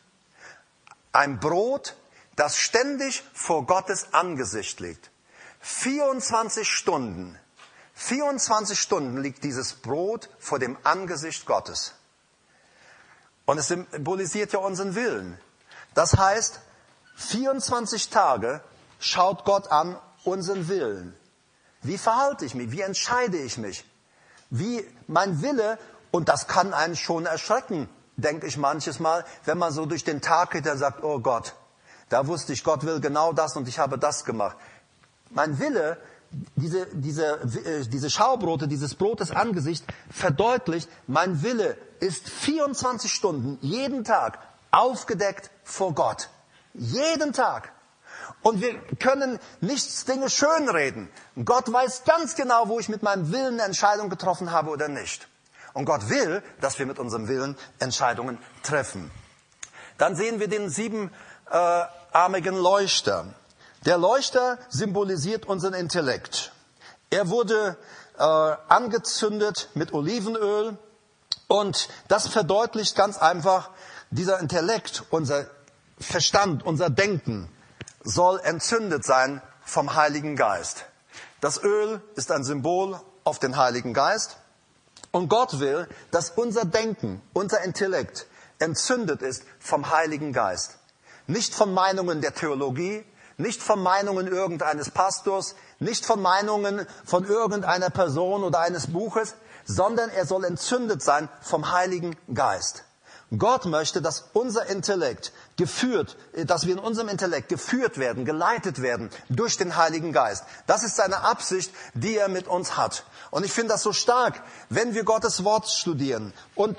S1: Ein Brot, das ständig vor Gottes Angesicht liegt. vierundzwanzig Stunden. vierundzwanzig Stunden liegt dieses Brot vor dem Angesicht Gottes. Und es symbolisiert ja unseren Willen. Das heißt, vierundzwanzig Tage schaut Gott an unseren Willen. Wie verhalte ich mich? Wie entscheide ich mich? Wie mein Wille, und das kann einen schon erschrecken, denke ich manches Mal, wenn man so durch den Tag geht und sagt, oh Gott, Da wusste ich, Gott will genau das und ich habe das gemacht. Mein Wille, diese, diese, diese Schaubrote, dieses Brotes Angesicht verdeutlicht, mein Wille ist vierundzwanzig Stunden, jeden Tag aufgedeckt vor Gott. Jeden Tag. Und wir können nicht Dinge schönreden. Gott weiß ganz genau, wo ich mit meinem Willen eine Entscheidung getroffen habe oder nicht. Und Gott will, dass wir mit unserem Willen Entscheidungen treffen. Dann sehen wir den siebenarmigen Leuchter. Der Leuchter symbolisiert unseren Intellekt. Er wurde äh, angezündet mit Olivenöl und das verdeutlicht ganz einfach, dieser Intellekt, unser Verstand, unser Denken soll entzündet sein vom Heiligen Geist. Das Öl ist ein Symbol auf den Heiligen Geist und Gott will, dass unser Denken, unser Intellekt entzündet ist vom Heiligen Geist. Nicht von Meinungen der Theologie, nicht von Meinungen irgendeines Pastors, nicht von Meinungen von irgendeiner Person oder eines Buches, sondern er soll entzündet sein vom Heiligen Geist. Gott möchte, dass unser Intellekt geführt, dass wir in unserem Intellekt geführt werden, geleitet werden durch den Heiligen Geist. Das ist seine Absicht, die er mit uns hat. Und ich finde das so stark, wenn wir Gottes Wort studieren und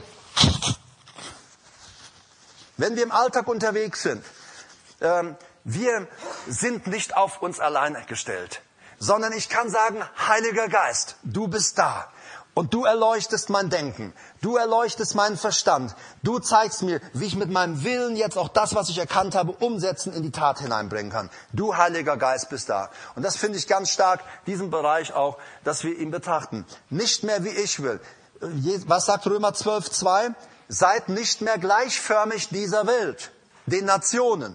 S1: wenn wir im Alltag unterwegs sind. Ähm, Wir sind nicht auf uns allein gestellt, sondern ich kann sagen, Heiliger Geist, du bist da und du erleuchtest mein Denken, du erleuchtest meinen Verstand, du zeigst mir, wie ich mit meinem Willen jetzt auch das, was ich erkannt habe, umsetzen, in die Tat hineinbringen kann. Du, Heiliger Geist, bist da. Und das finde ich ganz stark, diesen Bereich auch, dass wir ihn betrachten. Nicht mehr wie ich will. Was sagt Römer zwölf zwei? Seid nicht mehr gleichförmig dieser Welt, den Nationen.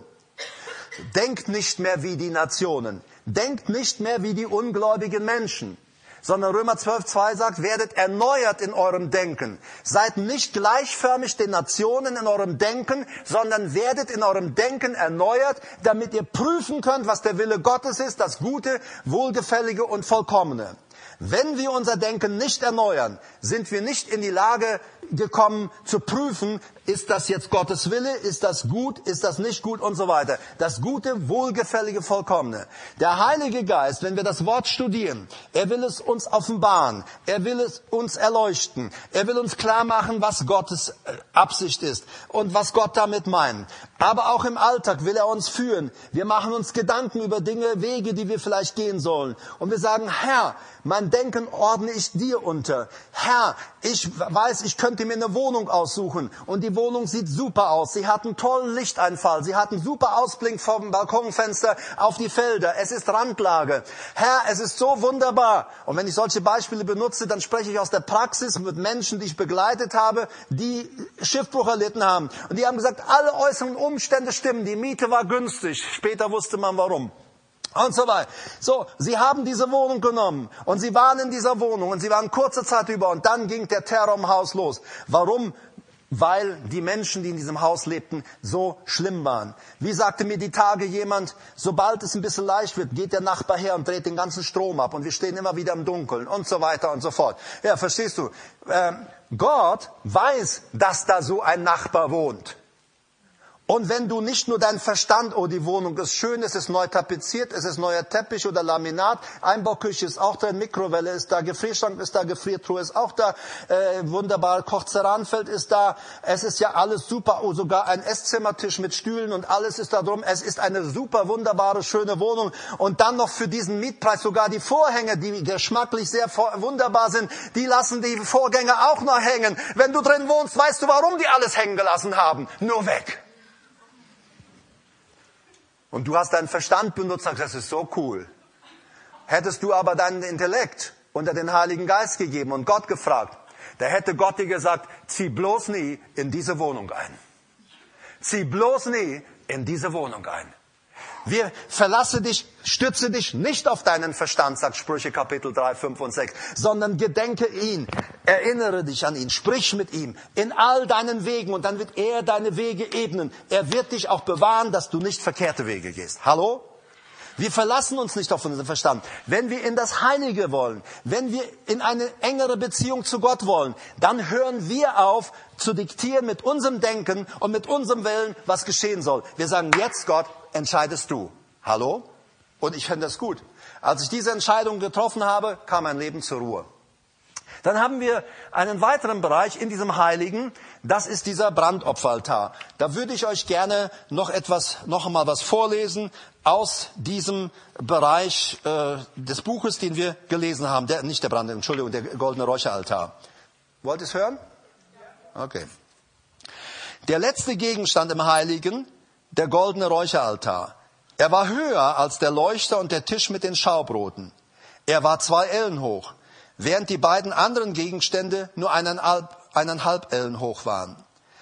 S1: Denkt nicht mehr wie die Nationen. Denkt nicht mehr wie die ungläubigen Menschen. Sondern Römer zwölf zwei sagt, werdet erneuert in eurem Denken. Seid nicht gleichförmig den Nationen in eurem Denken, sondern werdet in eurem Denken erneuert, damit ihr prüfen könnt, was der Wille Gottes ist, das Gute, Wohlgefällige und Vollkommene. Wenn wir unser Denken nicht erneuern, sind wir nicht in die Lage gekommen zu prüfen, ist das jetzt Gottes Wille, ist das gut, ist das nicht gut und so weiter. Das Gute, Wohlgefällige, Vollkommene. Der Heilige Geist, wenn wir das Wort studieren, er will es uns offenbaren, er will es uns erleuchten, er will uns klar machen, was Gottes Absicht ist und was Gott damit meint. Aber auch im Alltag will er uns führen. Wir machen uns Gedanken über Dinge, Wege, die wir vielleicht gehen sollen. Und wir sagen, Herr, mein Denken ordne ich dir unter. Herr, ich weiß, ich könnte mir eine Wohnung aussuchen und die Wohnung sieht super aus. Sie hat einen tollen Lichteinfall. Sie hat einen super Ausblick vom Balkonfenster auf die Felder. Es ist Randlage. Herr, es ist so wunderbar. Und wenn ich solche Beispiele benutze, dann spreche ich aus der Praxis mit Menschen, die ich begleitet habe, die Schiffbruch erlitten haben. Und die haben gesagt, alle äußeren Umstände stimmen. Die Miete war günstig. Später wusste man warum. Und so weiter. So, sie haben diese Wohnung genommen und sie waren in dieser Wohnung und sie waren kurze Zeit über und dann ging der Terror im Haus los. Warum? Weil die Menschen, die in diesem Haus lebten, so schlimm waren. Wie sagte mir die Tage jemand, sobald es ein bisschen leicht wird, geht der Nachbar her und dreht den ganzen Strom ab und wir stehen immer wieder im Dunkeln und so weiter und so fort. Ja, verstehst du? Ähm, Gott weiß, dass da so ein Nachbar wohnt. Und wenn du nicht nur deinen Verstand, oh, die Wohnung ist schön, es ist neu tapeziert, es ist neuer Teppich oder Laminat, Einbauküche ist auch da, Mikrowelle ist da, Gefrierschrank ist da, Gefriertruhe ist auch da, äh, wunderbar, Kochzeranfeld ist da, es ist ja alles super, oh, sogar ein Esszimmertisch mit Stühlen und alles ist da drum, es ist eine super, wunderbare, schöne Wohnung und dann noch für diesen Mietpreis sogar die Vorhänge, die geschmacklich sehr wunderbar sind, die lassen die Vorgänge auch noch hängen. Wenn du drin wohnst, weißt du, warum die alles hängen gelassen haben? Nur weg. Und du hast deinen Verstand benutzt und sagst, das ist so cool. Hättest du aber deinen Intellekt unter den Heiligen Geist gegeben und Gott gefragt, da hätte Gott dir gesagt, zieh bloß nie in diese Wohnung ein. Zieh bloß nie in diese Wohnung ein. Wir verlasse dich, stütze dich nicht auf deinen Verstand, sagt Sprüche Kapitel drei, fünf und sechs, sondern gedenke ihn, erinnere dich an ihn, sprich mit ihm in all deinen Wegen und dann wird er deine Wege ebnen. Er wird dich auch bewahren, dass du nicht verkehrte Wege gehst. Hallo? Wir verlassen uns nicht auf unseren Verstand. Wenn wir in das Heilige wollen, wenn wir in eine engere Beziehung zu Gott wollen, dann hören wir auf zu diktieren mit unserem Denken und mit unserem Willen, was geschehen soll. Wir sagen, jetzt Gott, entscheidest du. Hallo? Und ich fände das gut. Als ich diese Entscheidung getroffen habe, kam mein Leben zur Ruhe. Dann haben wir einen weiteren Bereich in diesem Heiligen, das ist dieser Brandopferaltar. Da würde ich euch gerne noch etwas, noch einmal was vorlesen aus diesem Bereich äh, des Buches, den wir gelesen haben. Der, nicht der Brand, Entschuldigung, der goldene Räucheraltar. Wollt ihr es hören? Okay. Der letzte Gegenstand im Heiligen, der goldene Räucheraltar. Er war höher als der Leuchter und der Tisch mit den Schaubroten. Er war zwei Ellen hoch, während die beiden anderen Gegenstände nur eineinhalb, eineinhalb Ellen hoch waren.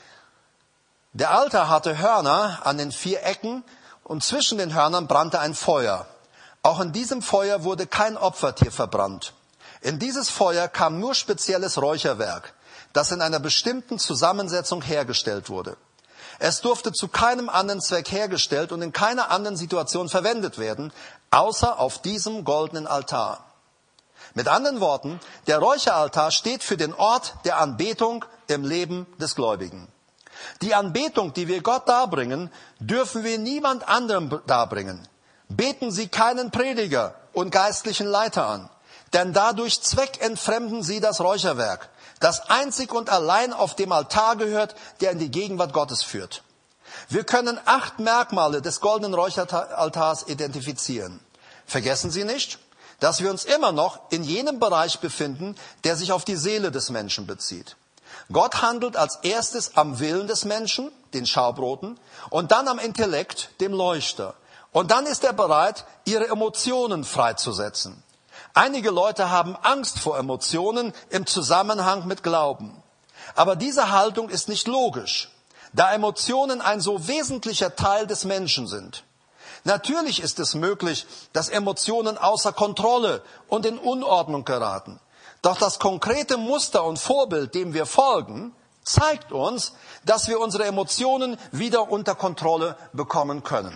S1: Der Altar hatte Hörner an den vier Ecken und zwischen den Hörnern brannte ein Feuer. Auch in diesem Feuer wurde kein Opfertier verbrannt. In dieses Feuer kam nur spezielles Räucherwerk, das in einer bestimmten Zusammensetzung hergestellt wurde. Es durfte zu keinem anderen Zweck hergestellt und in keiner anderen Situation verwendet werden, außer auf diesem goldenen Altar. Mit anderen Worten, der Räucheraltar steht für den Ort der Anbetung im Leben des Gläubigen. Die Anbetung, die wir Gott darbringen, dürfen wir niemand anderem darbringen. Beten Sie keinen Prediger und geistlichen Leiter an, denn dadurch zweckentfremden Sie das Räucherwerk, das einzig und allein auf dem Altar gehört, der in die Gegenwart Gottes führt. Wir können acht Merkmale des goldenen Räucheraltars identifizieren. Vergessen Sie nicht, dass wir uns immer noch in jenem Bereich befinden, der sich auf die Seele des Menschen bezieht. Gott handelt als erstes am Willen des Menschen, den Schaubroten, und dann am Intellekt, dem Leuchter. Und dann ist er bereit, ihre Emotionen freizusetzen. Einige Leute haben Angst vor Emotionen im Zusammenhang mit Glauben. Aber diese Haltung ist nicht logisch, da Emotionen ein so wesentlicher Teil des Menschen sind. Natürlich ist es möglich, dass Emotionen außer Kontrolle und in Unordnung geraten. Doch das konkrete Muster und Vorbild, dem wir folgen, zeigt uns, dass wir unsere Emotionen wieder unter Kontrolle bekommen können.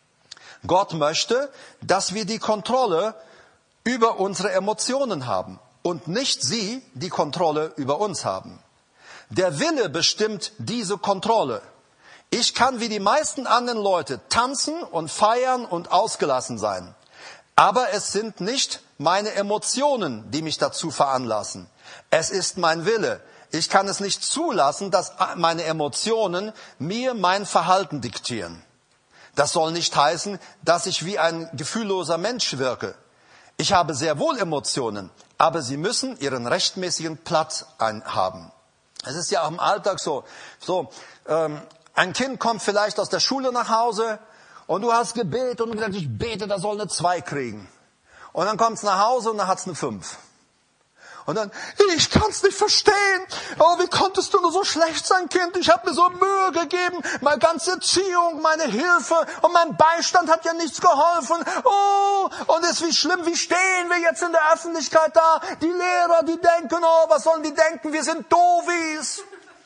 S1: Gott möchte, dass wir die Kontrolle über unsere Emotionen haben und nicht sie die Kontrolle über uns haben. Der Wille bestimmt diese Kontrolle. Ich kann wie die meisten anderen Leute tanzen und feiern und ausgelassen sein. Aber es sind nicht meine Emotionen, die mich dazu veranlassen. Es ist mein Wille. Ich kann es nicht zulassen, dass meine Emotionen mir mein Verhalten diktieren. Das soll nicht heißen, dass ich wie ein gefühlloser Mensch wirke. Ich habe sehr wohl Emotionen, aber sie müssen ihren rechtmäßigen Platz haben. Es ist ja auch im Alltag so. so ähm, ein Kind kommt vielleicht aus der Schule nach Hause und du hast gebetet und gesagt, ich bete, da soll eine zwei kriegen. Und dann kommt es nach Hause und dann hat es eine fünf. Und dann, ich kann es nicht verstehen. Oh, wie konntest du nur so schlecht sein, Kind? Ich habe mir so Mühe gegeben. Meine ganze Erziehung, meine Hilfe und mein Beistand hat ja nichts geholfen. Oh, und es ist wie schlimm, wie stehen wir jetzt in der Öffentlichkeit da? Die Lehrer, die denken, oh, was sollen die denken? Wir sind Doofies.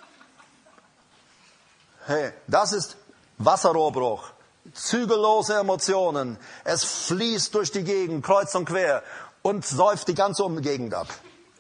S1: Hey, das ist Wasserrohrbruch. Zügellose Emotionen. Es fließt durch die Gegend, kreuz und quer und säuft die ganze Gegend ab.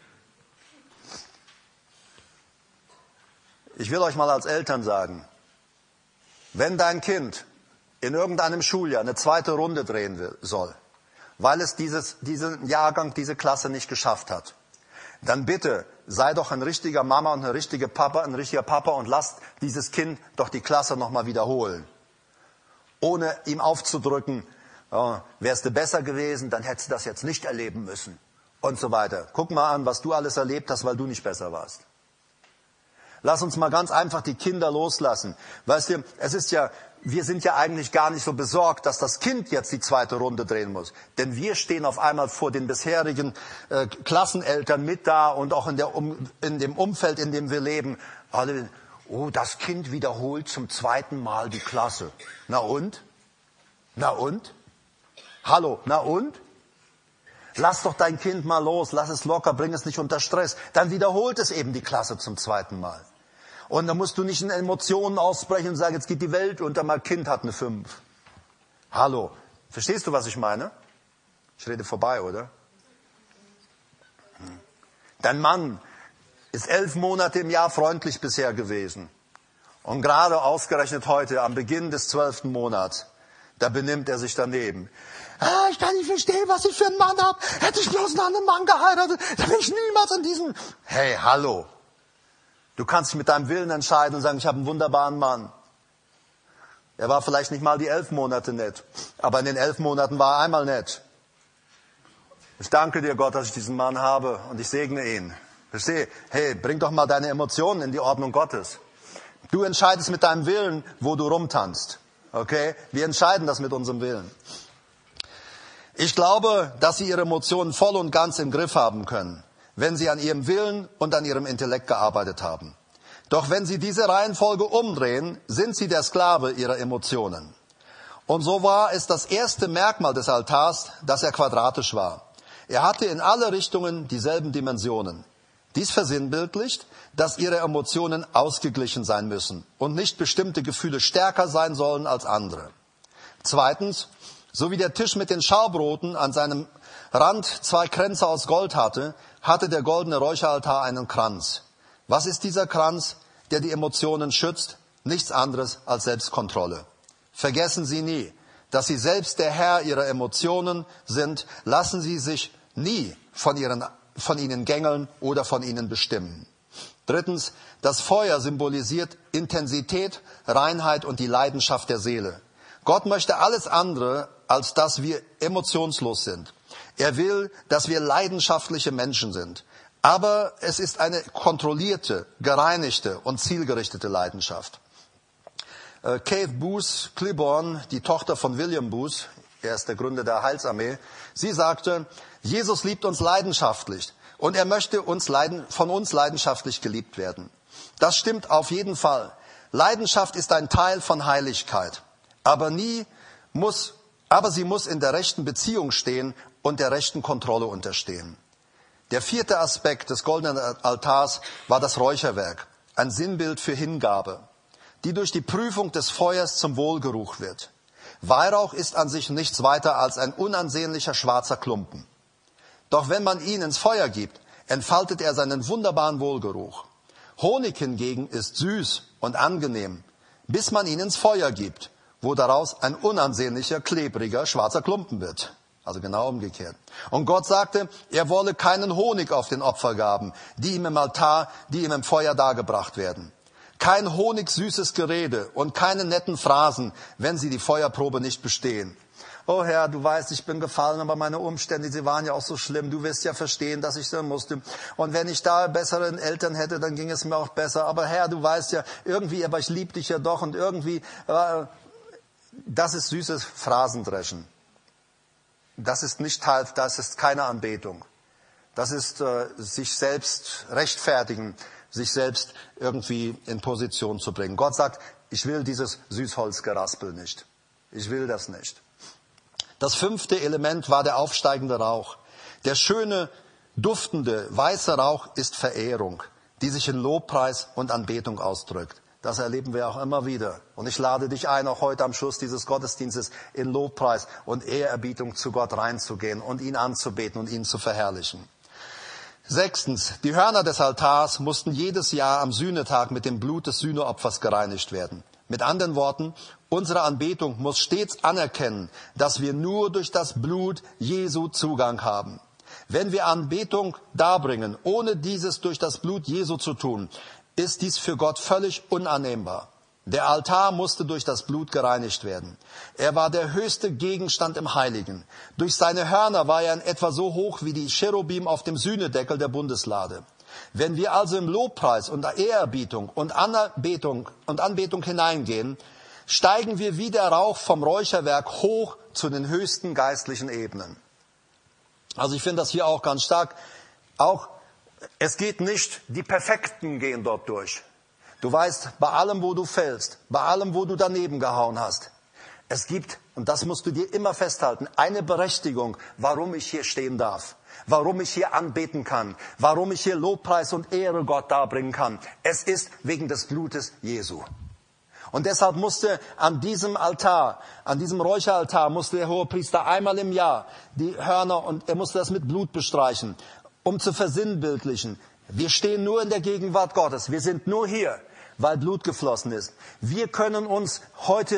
S1: Ich will euch mal als Eltern sagen, wenn dein Kind in irgendeinem Schuljahr eine zweite Runde drehen will, soll, weil es dieses, diesen Jahrgang, diese Klasse nicht geschafft hat, dann bitte sei doch ein richtiger Mama und ein richtiger Papa, ein richtiger Papa und lasst dieses Kind doch die Klasse nochmal wiederholen. Ohne ihm aufzudrücken, oh, wärst du besser gewesen, dann hättest du das jetzt nicht erleben müssen und so weiter. Guck mal an, was du alles erlebt hast, weil du nicht besser warst. Lass uns mal ganz einfach die Kinder loslassen. Weißt du, es ist ja, wir sind ja eigentlich gar nicht so besorgt, dass das Kind jetzt die zweite Runde drehen muss. Denn wir stehen auf einmal vor den bisherigen äh, Klasseneltern mit da und auch in, der, um, in dem Umfeld, in dem wir leben. Alle, oh, das Kind wiederholt zum zweiten Mal die Klasse. Na und? Na und? Hallo, na und? Lass doch dein Kind mal los, lass es locker, bring es nicht unter Stress. Dann wiederholt es eben die Klasse zum zweiten Mal. Und dann musst du nicht in Emotionen ausbrechen und sagen, jetzt geht die Welt unter, mein Kind hat eine fünf. Hallo, verstehst du, was ich meine? Ich rede vorbei, oder? Dein Mann ist elf Monate im Jahr freundlich bisher gewesen. Und gerade ausgerechnet heute, am Beginn des zwölften Monats, Da benimmt er sich daneben. Ah, ich kann nicht verstehen, was ich für einen Mann habe. Hätte ich bloß einen anderen Mann geheiratet, dann wäre ich niemals in diesem... Hey, hallo. Du kannst dich mit deinem Willen entscheiden und sagen, ich habe einen wunderbaren Mann. Er war vielleicht nicht mal die elf Monate nett, aber in den elf Monaten war er einmal nett. Ich danke dir, Gott, dass ich diesen Mann habe und ich segne ihn. Versteh? Hey, bring doch mal deine Emotionen in die Ordnung Gottes. Du entscheidest mit deinem Willen, wo du rumtanzt. Okay? Wir entscheiden das mit unserem Willen. Ich glaube, dass Sie Ihre Emotionen voll und ganz im Griff haben können, wenn Sie an Ihrem Willen und an Ihrem Intellekt gearbeitet haben. Doch wenn Sie diese Reihenfolge umdrehen, sind Sie der Sklave Ihrer Emotionen. Und so war es das erste Merkmal des Altars, dass er quadratisch war. Er hatte in alle Richtungen dieselben Dimensionen. Dies versinnbildlicht, dass Ihre Emotionen ausgeglichen sein müssen und nicht bestimmte Gefühle stärker sein sollen als andere. Zweitens, so wie der Tisch mit den Schaubroten an seinem Rand zwei Kränze aus Gold hatte, hatte der goldene Räucheraltar einen Kranz. Was ist dieser Kranz, der die Emotionen schützt? Nichts anderes als Selbstkontrolle. Vergessen Sie nie, dass Sie selbst der Herr Ihrer Emotionen sind. Lassen Sie sich nie von, ihren, von ihnen gängeln oder von ihnen bestimmen. Drittens, das Feuer symbolisiert Intensität, Reinheit und die Leidenschaft der Seele. Gott möchte alles andere, als dass wir emotionslos sind. Er will, dass wir leidenschaftliche Menschen sind. Aber es ist eine kontrollierte, gereinigte und zielgerichtete Leidenschaft. Äh, Kate Booth Cliborn, die Tochter von William Booth, er ist der Gründer der Heilsarmee, sie sagte, Jesus liebt uns leidenschaftlich und er möchte uns leiden, von uns leidenschaftlich geliebt werden. Das stimmt auf jeden Fall. Leidenschaft ist ein Teil von Heiligkeit, aber nie muss, aber sie muss in der rechten Beziehung stehen und der rechten Kontrolle unterstehen. Der vierte Aspekt des goldenen Altars war das Räucherwerk, ein Sinnbild für Hingabe, die durch die Prüfung des Feuers zum Wohlgeruch wird. Weihrauch ist an sich nichts weiter als ein unansehnlicher schwarzer Klumpen. Doch wenn man ihn ins Feuer gibt, entfaltet er seinen wunderbaren Wohlgeruch. Honig hingegen ist süß und angenehm, bis man ihn ins Feuer gibt, wo daraus ein unansehnlicher, klebriger, schwarzer Klumpen wird. Also genau umgekehrt. Und Gott sagte, er wolle keinen Honig auf den Opfergaben, die ihm im Altar, die ihm im Feuer dargebracht werden. Kein honigsüßes Gerede und keine netten Phrasen, wenn sie die Feuerprobe nicht bestehen. Oh Herr, du weißt, ich bin gefallen, aber meine Umstände, sie waren ja auch so schlimm. Du wirst ja verstehen, dass ich so musste. Und wenn ich da bessere Eltern hätte, dann ging es mir auch besser. Aber Herr, du weißt ja, irgendwie, aber ich liebe dich ja doch. Und irgendwie, äh, das ist süßes Phrasendreschen. Das ist nicht Teil, das ist keine Anbetung. Das ist äh, sich selbst rechtfertigen, sich selbst irgendwie in Position zu bringen. Gott sagt, ich will dieses Süßholzgeraspel nicht. Ich will das nicht. Das fünfte Element war der aufsteigende Rauch. Der schöne, duftende, weiße Rauch ist Verehrung, die sich in Lobpreis und Anbetung ausdrückt. Das erleben wir auch immer wieder. Und ich lade dich ein, auch heute am Schluss dieses Gottesdienstes in Lobpreis und Ehrerbietung zu Gott reinzugehen und ihn anzubeten und ihn zu verherrlichen. Sechstens, die Hörner des Altars mussten jedes Jahr am Sühnetag mit dem Blut des Sühneopfers gereinigt werden. Mit anderen Worten, unsere Anbetung muss stets anerkennen, dass wir nur durch das Blut Jesu Zugang haben. Wenn wir Anbetung darbringen, ohne dieses durch das Blut Jesu zu tun, ist dies für Gott völlig unannehmbar. Der Altar musste durch das Blut gereinigt werden. Er war der höchste Gegenstand im Heiligen. Durch seine Hörner war er in etwa so hoch wie die Cherubim auf dem Sühnedeckel der Bundeslade. Wenn wir also im Lobpreis und Ehrerbietung und Anbetung, und Anbetung hineingehen, steigen wir wie der Rauch vom Räucherwerk hoch zu den höchsten geistlichen Ebenen. Also ich finde das hier auch ganz stark. Auch es geht nicht, die Perfekten gehen dort durch. Du weißt, bei allem, wo du fällst, bei allem, wo du daneben gehauen hast, es gibt, und das musst du dir immer festhalten, eine Berechtigung, warum ich hier stehen darf, warum ich hier anbeten kann, warum ich hier Lobpreis und Ehre Gott darbringen kann. Es ist wegen des Blutes Jesu. Und deshalb musste an diesem Altar, an diesem Räucheraltar, musste der Hohepriester einmal im Jahr die Hörner und er musste das mit Blut bestreichen, um zu versinnbildlichen. Wir stehen nur in der Gegenwart Gottes. Wir sind nur hier, weil Blut geflossen ist. Wir können uns heute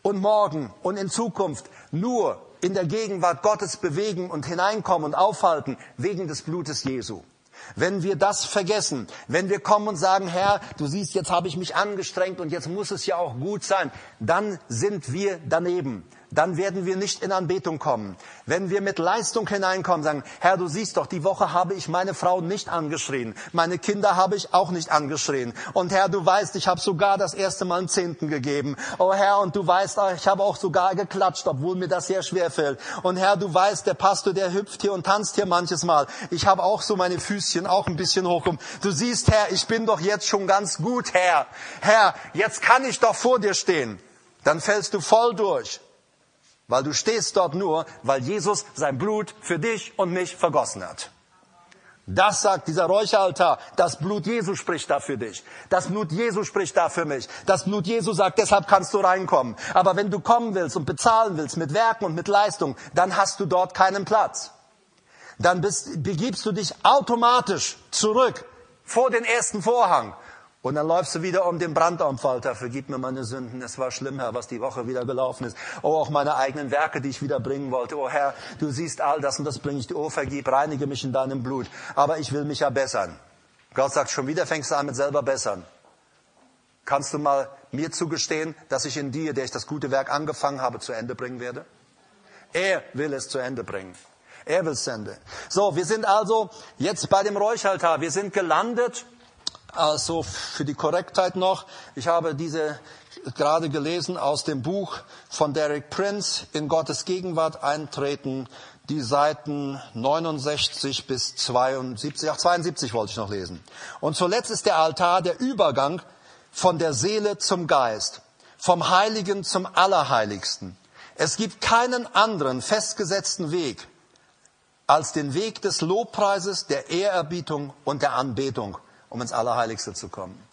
S1: und morgen und in Zukunft nur in der Gegenwart Gottes bewegen und hineinkommen und aufhalten wegen des Blutes Jesu. Wenn wir das vergessen, wenn wir kommen und sagen, Herr, du siehst, jetzt habe ich mich angestrengt und jetzt muss es ja auch gut sein, dann sind wir daneben. Dann werden wir nicht in Anbetung kommen. Wenn wir mit Leistung hineinkommen, sagen, Herr, du siehst doch, die Woche habe ich meine Frau nicht angeschrien. Meine Kinder habe ich auch nicht angeschrien. Und Herr, du weißt, ich habe sogar das erste Mal einen Zehnten gegeben. Oh Herr, und du weißt, ich habe auch sogar geklatscht, obwohl mir das sehr schwer fällt. Und Herr, du weißt, der Pastor, der hüpft hier und tanzt hier manches Mal. Ich habe auch so meine Füßchen auch ein bisschen hoch. Du siehst, Herr, ich bin doch jetzt schon ganz gut, Herr. Herr, jetzt kann ich doch vor dir stehen. Dann fällst du voll durch. Weil du stehst dort nur, weil Jesus sein Blut für dich und mich vergossen hat. Das sagt dieser Räucheraltar. Das Blut Jesu spricht da für dich. Das Blut Jesu spricht da für mich. Das Blut Jesu sagt, deshalb kannst du reinkommen. Aber wenn du kommen willst und bezahlen willst mit Werken und mit Leistung, dann hast du dort keinen Platz. Dann bist, begibst du dich automatisch zurück vor den ersten Vorhang. Und dann läufst du wieder um den Brandopfer. Vergib mir meine Sünden. Es war schlimm, Herr, was die Woche wieder gelaufen ist. Oh, auch meine eigenen Werke, die ich wieder bringen wollte. Oh Herr, du siehst all das und das bringe ich dir. Oh, vergib, reinige mich in deinem Blut. Aber ich will mich ja bessern. Gott sagt, schon wieder fängst du an mit selber bessern. Kannst du mal mir zugestehen, dass ich in dir, der ich das gute Werk angefangen habe, zu Ende bringen werde? Er will es zu Ende bringen. Er will es zu Ende. So, wir sind also jetzt bei dem Räucheraltar. Wir sind gelandet. Also für die Korrektheit noch, ich habe diese gerade gelesen aus dem Buch von Derek Prince, In Gottes Gegenwart eintreten, die Seiten neunundsechzig bis zweiundsiebzig, ach zweiundsiebzig wollte ich noch lesen. Und zuletzt ist der Altar der Übergang von der Seele zum Geist, vom Heiligen zum Allerheiligsten. Es gibt keinen anderen festgesetzten Weg als den Weg des Lobpreises, der Ehrerbietung und der Anbetung, um ins Allerheiligste zu kommen.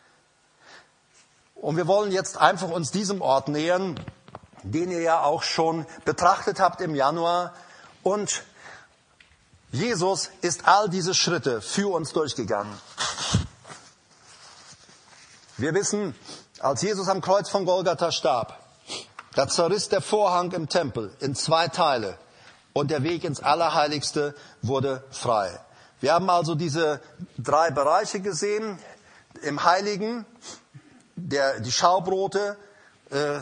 S1: Und wir wollen jetzt einfach uns diesem Ort nähern, den ihr ja auch schon betrachtet habt im Januar. Und Jesus ist all diese Schritte für uns durchgegangen. Wir wissen, als Jesus am Kreuz von Golgatha starb, da zerriss der Vorhang im Tempel in zwei Teile und der Weg ins Allerheiligste wurde frei. Wir haben also diese drei Bereiche gesehen. Im Heiligen, der, die Schaubrote, äh,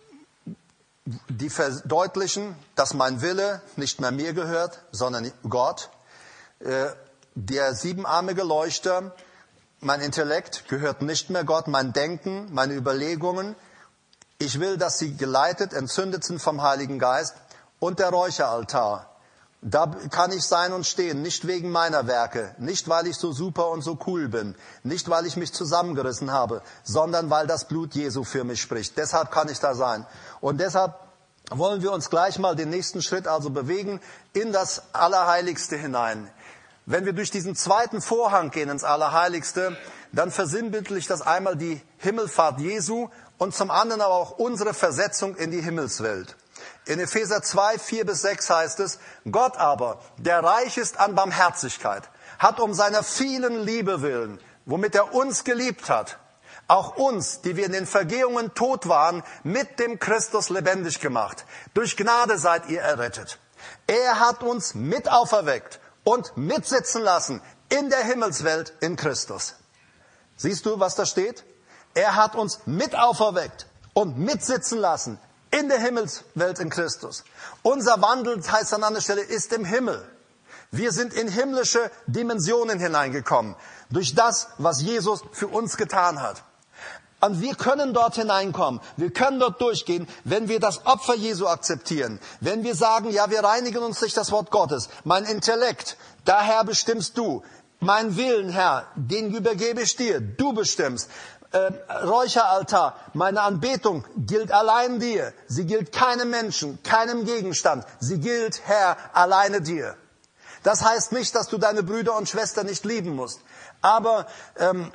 S1: die verdeutlichen, dass mein Wille nicht mehr mir gehört, sondern Gott. Äh, der siebenarmige Leuchter, mein Intellekt gehört nicht mehr Gott, mein Denken, meine Überlegungen. Ich will, dass sie geleitet, entzündet sind vom Heiligen Geist. Und der Räucheraltar. Da kann ich sein und stehen, nicht wegen meiner Werke, nicht weil ich so super und so cool bin, nicht weil ich mich zusammengerissen habe, sondern weil das Blut Jesu für mich spricht. Deshalb kann ich da sein. Und deshalb wollen wir uns gleich mal den nächsten Schritt also bewegen in das Allerheiligste hinein. Wenn wir durch diesen zweiten Vorhang gehen ins Allerheiligste, dann versinnbildlicht das einmal die Himmelfahrt Jesu und zum anderen aber auch unsere Versetzung in die Himmelswelt. In Epheser zwei, vier bis sechs heißt es, Gott aber, der reich ist an Barmherzigkeit, hat um seiner vielen Liebe willen, womit er uns geliebt hat, auch uns, die wir in den Vergehungen tot waren, mit dem Christus lebendig gemacht. Durch Gnade seid ihr errettet. Er hat uns mit auferweckt und mitsitzen lassen in der Himmelswelt in Christus. Siehst du, was da steht? Er hat uns mit auferweckt und mitsitzen lassen in der Himmelswelt in Christus. Unser Wandel, heißt an anderer Stelle, ist im Himmel. Wir sind in himmlische Dimensionen hineingekommen. Durch das, was Jesus für uns getan hat. Und wir können dort hineinkommen. Wir können dort durchgehen, wenn wir das Opfer Jesu akzeptieren. Wenn wir sagen, ja, wir reinigen uns durch das Wort Gottes. Mein Intellekt, daher bestimmst du. Mein Willen, Herr, den übergebe ich dir. Du bestimmst. Äh, Räucheraltar, meine Anbetung gilt allein dir. Sie gilt keinem Menschen, keinem Gegenstand. Sie gilt, Herr, alleine dir. Das heißt nicht, dass du deine Brüder und Schwestern nicht lieben musst. Aber ähm,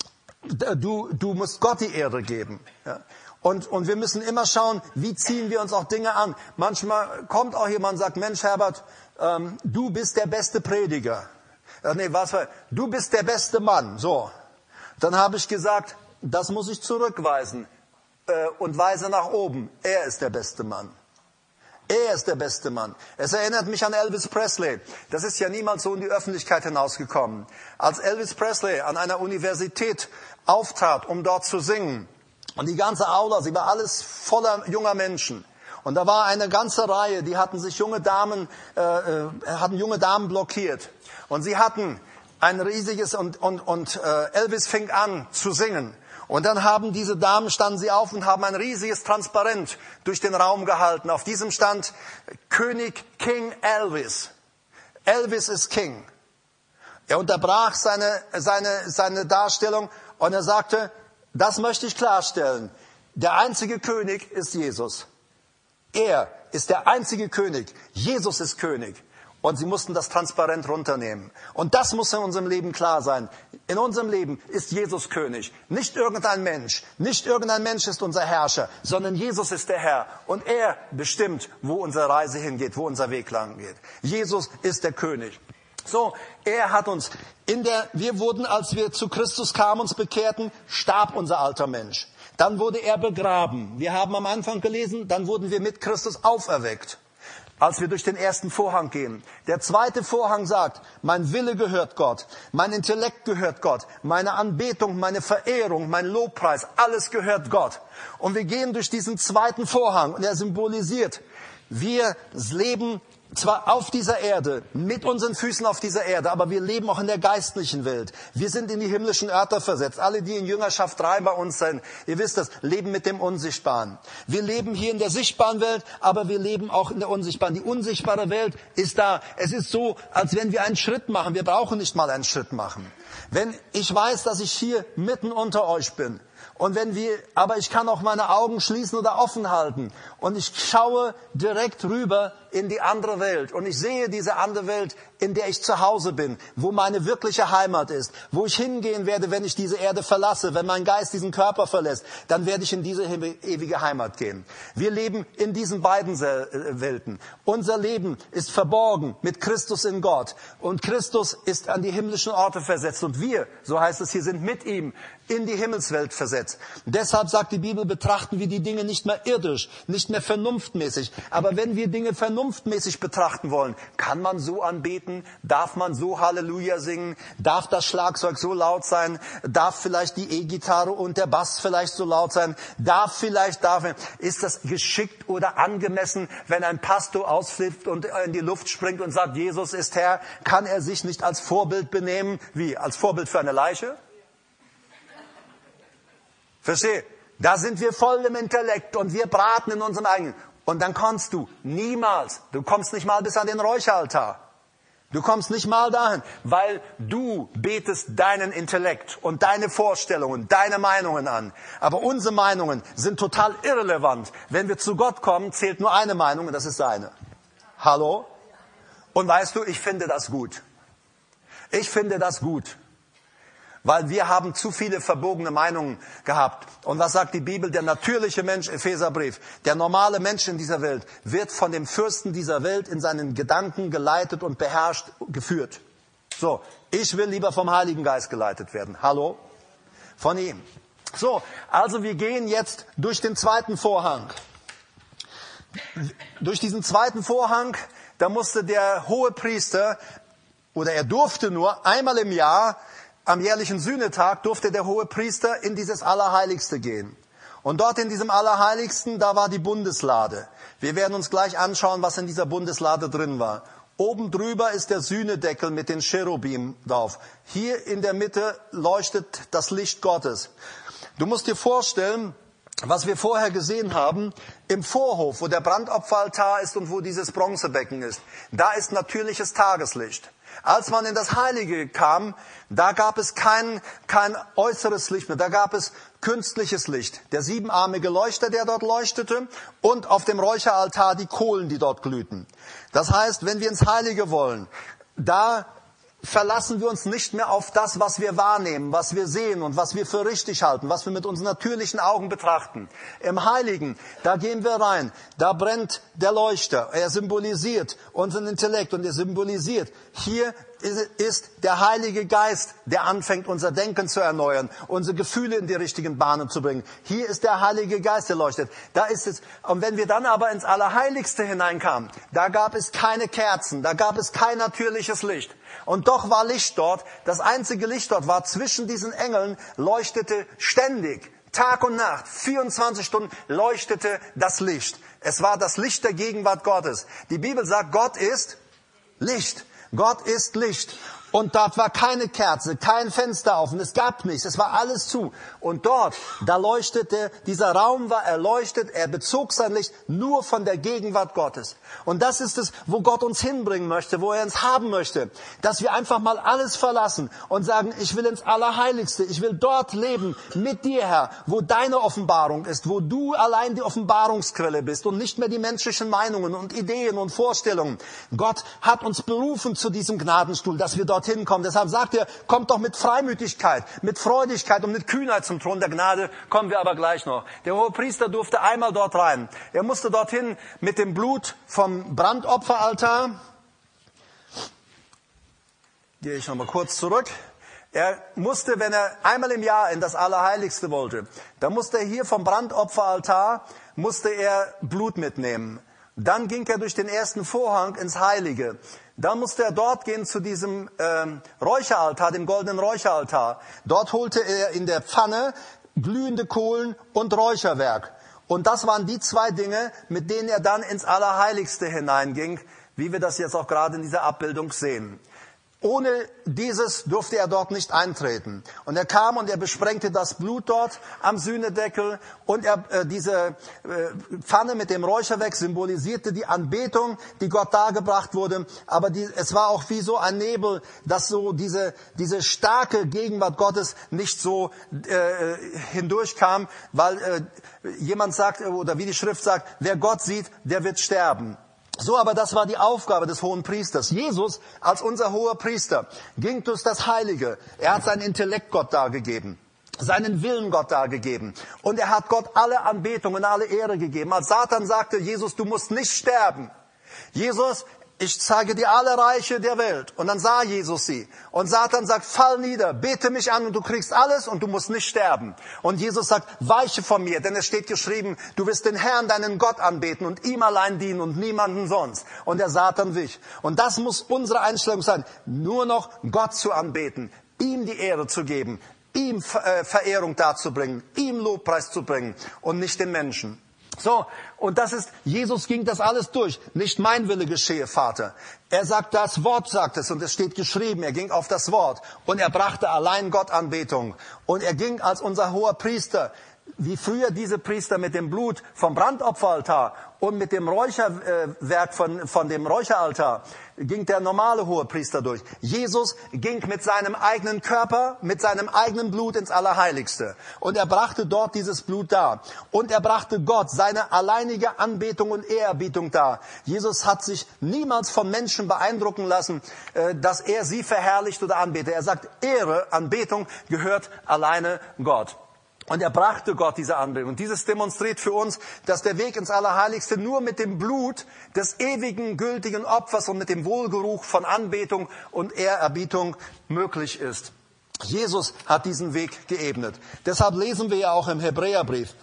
S1: du, du musst Gott die Ehre geben. Ja? Und, und wir müssen immer schauen, wie ziehen wir uns auch Dinge an. Manchmal kommt auch jemand und sagt, Mensch, Herbert, ähm, du bist der beste Prediger. Äh, nee, was war, du bist der beste Mann. So. Dann habe ich gesagt, das muss ich zurückweisen. äh, und weise nach oben. Er ist der beste Mann. Er ist der beste Mann. Es erinnert mich an Elvis Presley. Das ist ja niemals so in die Öffentlichkeit hinausgekommen. Als Elvis Presley an einer Universität auftrat, um dort zu singen, und die ganze Aula, sie war alles voller junger Menschen. Und da war eine ganze Reihe, die hatten sich junge Damen, äh, äh, hatten junge Damen blockiert. Und sie hatten ein riesiges, und, und, und äh, Elvis fing an zu singen. Und dann haben diese Damen, standen sie auf und haben ein riesiges Transparent durch den Raum gehalten. Auf diesem stand König King Elvis. Elvis ist King. Er unterbrach seine, seine, seine Darstellung und er sagte, das möchte ich klarstellen. Der einzige König ist Jesus. Er ist der einzige König. Jesus ist König. Und sie mussten das Transparent runternehmen. Und das muss in unserem Leben klar sein. In unserem Leben ist Jesus König. Nicht irgendein Mensch. Nicht irgendein Mensch ist unser Herrscher, sondern Jesus ist der Herr. Und er bestimmt, wo unsere Reise hingeht, wo unser Weg lang geht. Jesus ist der König. So, er hat uns in der, wir wurden, als wir zu Christus kamen, uns bekehrten, starb unser alter Mensch. Dann wurde er begraben. Wir haben am Anfang gelesen, dann wurden wir mit Christus auferweckt, als wir durch den ersten Vorhang gehen. Der zweite Vorhang sagt, mein Wille gehört Gott, mein Intellekt gehört Gott, meine Anbetung, meine Verehrung, mein Lobpreis, alles gehört Gott. Und wir gehen durch diesen zweiten Vorhang und er symbolisiert, wir leben zwar auf dieser Erde, mit unseren Füßen auf dieser Erde, aber wir leben auch in der geistlichen Welt. Wir sind in die himmlischen Örter versetzt. Alle, die in Jüngerschaft drei bei uns sind, ihr wisst das, leben mit dem Unsichtbaren. Wir leben hier in der sichtbaren Welt, aber wir leben auch in der unsichtbaren. Die unsichtbare Welt ist da. Es ist so, als wenn wir einen Schritt machen. Wir brauchen nicht mal einen Schritt machen. Wenn ich weiß, dass ich hier mitten unter euch bin, und wenn wir, aber ich kann auch meine Augen schließen oder offen halten. Und ich schaue direkt rüber in die andere Welt. Und ich sehe diese andere Welt, in der ich zu Hause bin, wo meine wirkliche Heimat ist, wo ich hingehen werde, wenn ich diese Erde verlasse, wenn mein Geist diesen Körper verlässt, dann werde ich in diese ewige Heimat gehen. Wir leben in diesen beiden Welten. Unser Leben ist verborgen mit Christus in Gott. Und Christus ist an die himmlischen Orte versetzt. Und wir, so heißt es hier, sind mit ihm in die Himmelswelt versetzt. Deshalb sagt die Bibel, betrachten wir die Dinge nicht mehr irdisch, nicht mehr vernunftmäßig. Aber wenn wir Dinge vernunftmäßig betrachten wollen, kann man so anbeten, darf man so Halleluja singen, darf das Schlagzeug so laut sein, darf vielleicht die E-Gitarre und der Bass vielleicht so laut sein, darf vielleicht, darf, ist das geschickt oder angemessen, wenn ein Pastor ausflippt und in die Luft springt und sagt, Jesus ist Herr, kann er sich nicht als Vorbild benehmen? Wie? Als Vorbild für eine Leiche? Versteh? Da sind wir voll im Intellekt und wir braten in unserem eigenen. Und dann kommst du niemals, du kommst nicht mal bis an den Räucheraltar. Du kommst nicht mal dahin, weil du betest deinen Intellekt und deine Vorstellungen, deine Meinungen an. Aber unsere Meinungen sind total irrelevant. Wenn wir zu Gott kommen, zählt nur eine Meinung und das ist seine. Hallo? Und weißt du, ich finde das gut. Ich finde das gut. Weil wir haben zu viele verbogene Meinungen gehabt. Und was sagt die Bibel? Der natürliche Mensch, Epheserbrief, der normale Mensch in dieser Welt wird von dem Fürsten dieser Welt in seinen Gedanken geleitet und beherrscht, geführt. So, ich will lieber vom Heiligen Geist geleitet werden. Hallo? Von ihm. So, also wir gehen jetzt durch den zweiten Vorhang. Durch diesen zweiten Vorhang, da musste der Hohepriester, oder er durfte nur einmal im Jahr, am jährlichen Sühnetag durfte der Hohepriester in dieses Allerheiligste gehen. Und dort in diesem Allerheiligsten, da war die Bundeslade. Wir werden uns gleich anschauen, was in dieser Bundeslade drin war. Oben drüber ist der Sühnedeckel mit den Cherubim drauf. Hier in der Mitte leuchtet das Licht Gottes. Du musst dir vorstellen, was wir vorher gesehen haben, im Vorhof, wo der Brandopferaltar ist und wo dieses Bronzebecken ist, da ist natürliches Tageslicht. Als man in das Heilige kam, da gab es kein, kein äußeres Licht mehr, da gab es künstliches Licht. Der siebenarmige Leuchter, der dort leuchtete, und auf dem Räucheraltar die Kohlen, die dort glühten. Das heißt, wenn wir ins Heilige wollen, da verlassen wir uns nicht mehr auf das, was wir wahrnehmen, was wir sehen und was wir für richtig halten, was wir mit unseren natürlichen Augen betrachten. Im Heiligen, da gehen wir rein, da brennt der Leuchter. Er symbolisiert unseren Intellekt und er symbolisiert, hier ist der Heilige Geist, der anfängt, unser Denken zu erneuern, unsere Gefühle in die richtigen Bahnen zu bringen. Hier ist der Heilige Geist, der leuchtet. Da ist es. Und wenn wir dann aber ins Allerheiligste hineinkamen, da gab es keine Kerzen, da gab es kein natürliches Licht. Und doch war Licht dort. Das einzige Licht dort war zwischen diesen Engeln, leuchtete ständig. Tag und Nacht, vierundzwanzig Stunden leuchtete das Licht. Es war das Licht der Gegenwart Gottes. Die Bibel sagt, Gott ist Licht. Gott ist Licht. Und dort war keine Kerze, kein Fenster offen, es gab nichts, es war alles zu. Und dort, da leuchtete, dieser Raum war erleuchtet, er bezog sein Licht nur von der Gegenwart Gottes. Und das ist es, wo Gott uns hinbringen möchte, wo er uns haben möchte. Dass wir einfach mal alles verlassen und sagen, ich will ins Allerheiligste, ich will dort leben mit dir, Herr, wo deine Offenbarung ist, wo du allein die Offenbarungsquelle bist und nicht mehr die menschlichen Meinungen und Ideen und Vorstellungen. Gott hat uns berufen zu diesem Gnadenstuhl, dass wir dort hinkommen. Deshalb sagt er, kommt doch mit Freimütigkeit, mit Freudigkeit und mit Kühnheit zum Thron der Gnade, kommen wir aber gleich noch. Der Hohepriester durfte einmal dort rein. Er musste dorthin mit dem Blut vom Brandopferaltar. Gehe ich nochmal kurz zurück. Er musste, wenn er einmal im Jahr in das Allerheiligste wollte, da musste er hier vom Brandopferaltar, musste er Blut mitnehmen. Dann ging er durch den ersten Vorhang ins Heilige. Dann musste er dort gehen zu diesem ähm, Räucheraltar, dem goldenen Räucheraltar. Dort holte er in der Pfanne glühende Kohlen und Räucherwerk. Und das waren die zwei Dinge, mit denen er dann ins Allerheiligste hineinging, wie wir das jetzt auch gerade in dieser Abbildung sehen. Ohne dieses durfte er dort nicht eintreten. Und er kam und er besprengte das Blut dort am Sühnedeckel. Und er, äh, diese äh, Pfanne mit dem Räucherwerk symbolisierte die Anbetung, die Gott dargebracht wurde. Aber die, es war auch wie so ein Nebel, dass so diese, diese starke Gegenwart Gottes nicht so äh, hindurchkam, weil äh, jemand sagt, oder wie die Schrift sagt, wer Gott sieht, der wird sterben. So, aber das war die Aufgabe des hohen Priesters. Jesus, als unser hoher Priester, ging durch das Heilige. Er hat seinen Intellekt Gott dargegeben, seinen Willen Gott dargegeben. Und er hat Gott alle Anbetung und alle Ehre gegeben. Als Satan sagte, Jesus, du musst nicht sterben. Jesus, ich zeige dir alle Reiche der Welt. Und dann sah Jesus sie. Und Satan sagt, fall nieder, bete mich an und du kriegst alles und du musst nicht sterben. Und Jesus sagt, weiche von mir, denn es steht geschrieben, du wirst den Herrn, deinen Gott anbeten und ihm allein dienen und niemanden sonst. Und der Satan wich. Und das muss unsere Einstellung sein, nur noch Gott zu anbeten, ihm die Ehre zu geben, ihm Verehrung darzubringen, ihm Lobpreis zu bringen und nicht den Menschen. So, und das ist, Jesus ging das alles durch. Nicht mein Wille geschehe, Vater. Er sagt, das Wort sagt es und es steht geschrieben. Er ging auf das Wort und er brachte allein Gott Anbetung. Und er ging als unser hoher Priester, wie früher diese Priester mit dem Blut vom Brandopferaltar und mit dem Räucherwerk von, von dem Räucheraltar, ging der normale hohe Priester durch. Jesus ging mit seinem eigenen Körper, mit seinem eigenen Blut ins Allerheiligste. Und er brachte dort dieses Blut dar. Und er brachte Gott seine alleinige Anbetung und Ehrerbietung dar. Jesus hat sich niemals von Menschen beeindrucken lassen, dass er sie verherrlicht oder anbetet. Er sagt, Ehre, Anbetung gehört alleine Gott. Und er brachte Gott diese Anbetung. Und dieses demonstriert für uns, dass der Weg ins Allerheiligste nur mit dem Blut des ewigen, gültigen Opfers und mit dem Wohlgeruch von Anbetung und Ehrerbietung möglich ist. Jesus hat diesen Weg geebnet. Deshalb lesen wir ja auch im Hebräerbrief.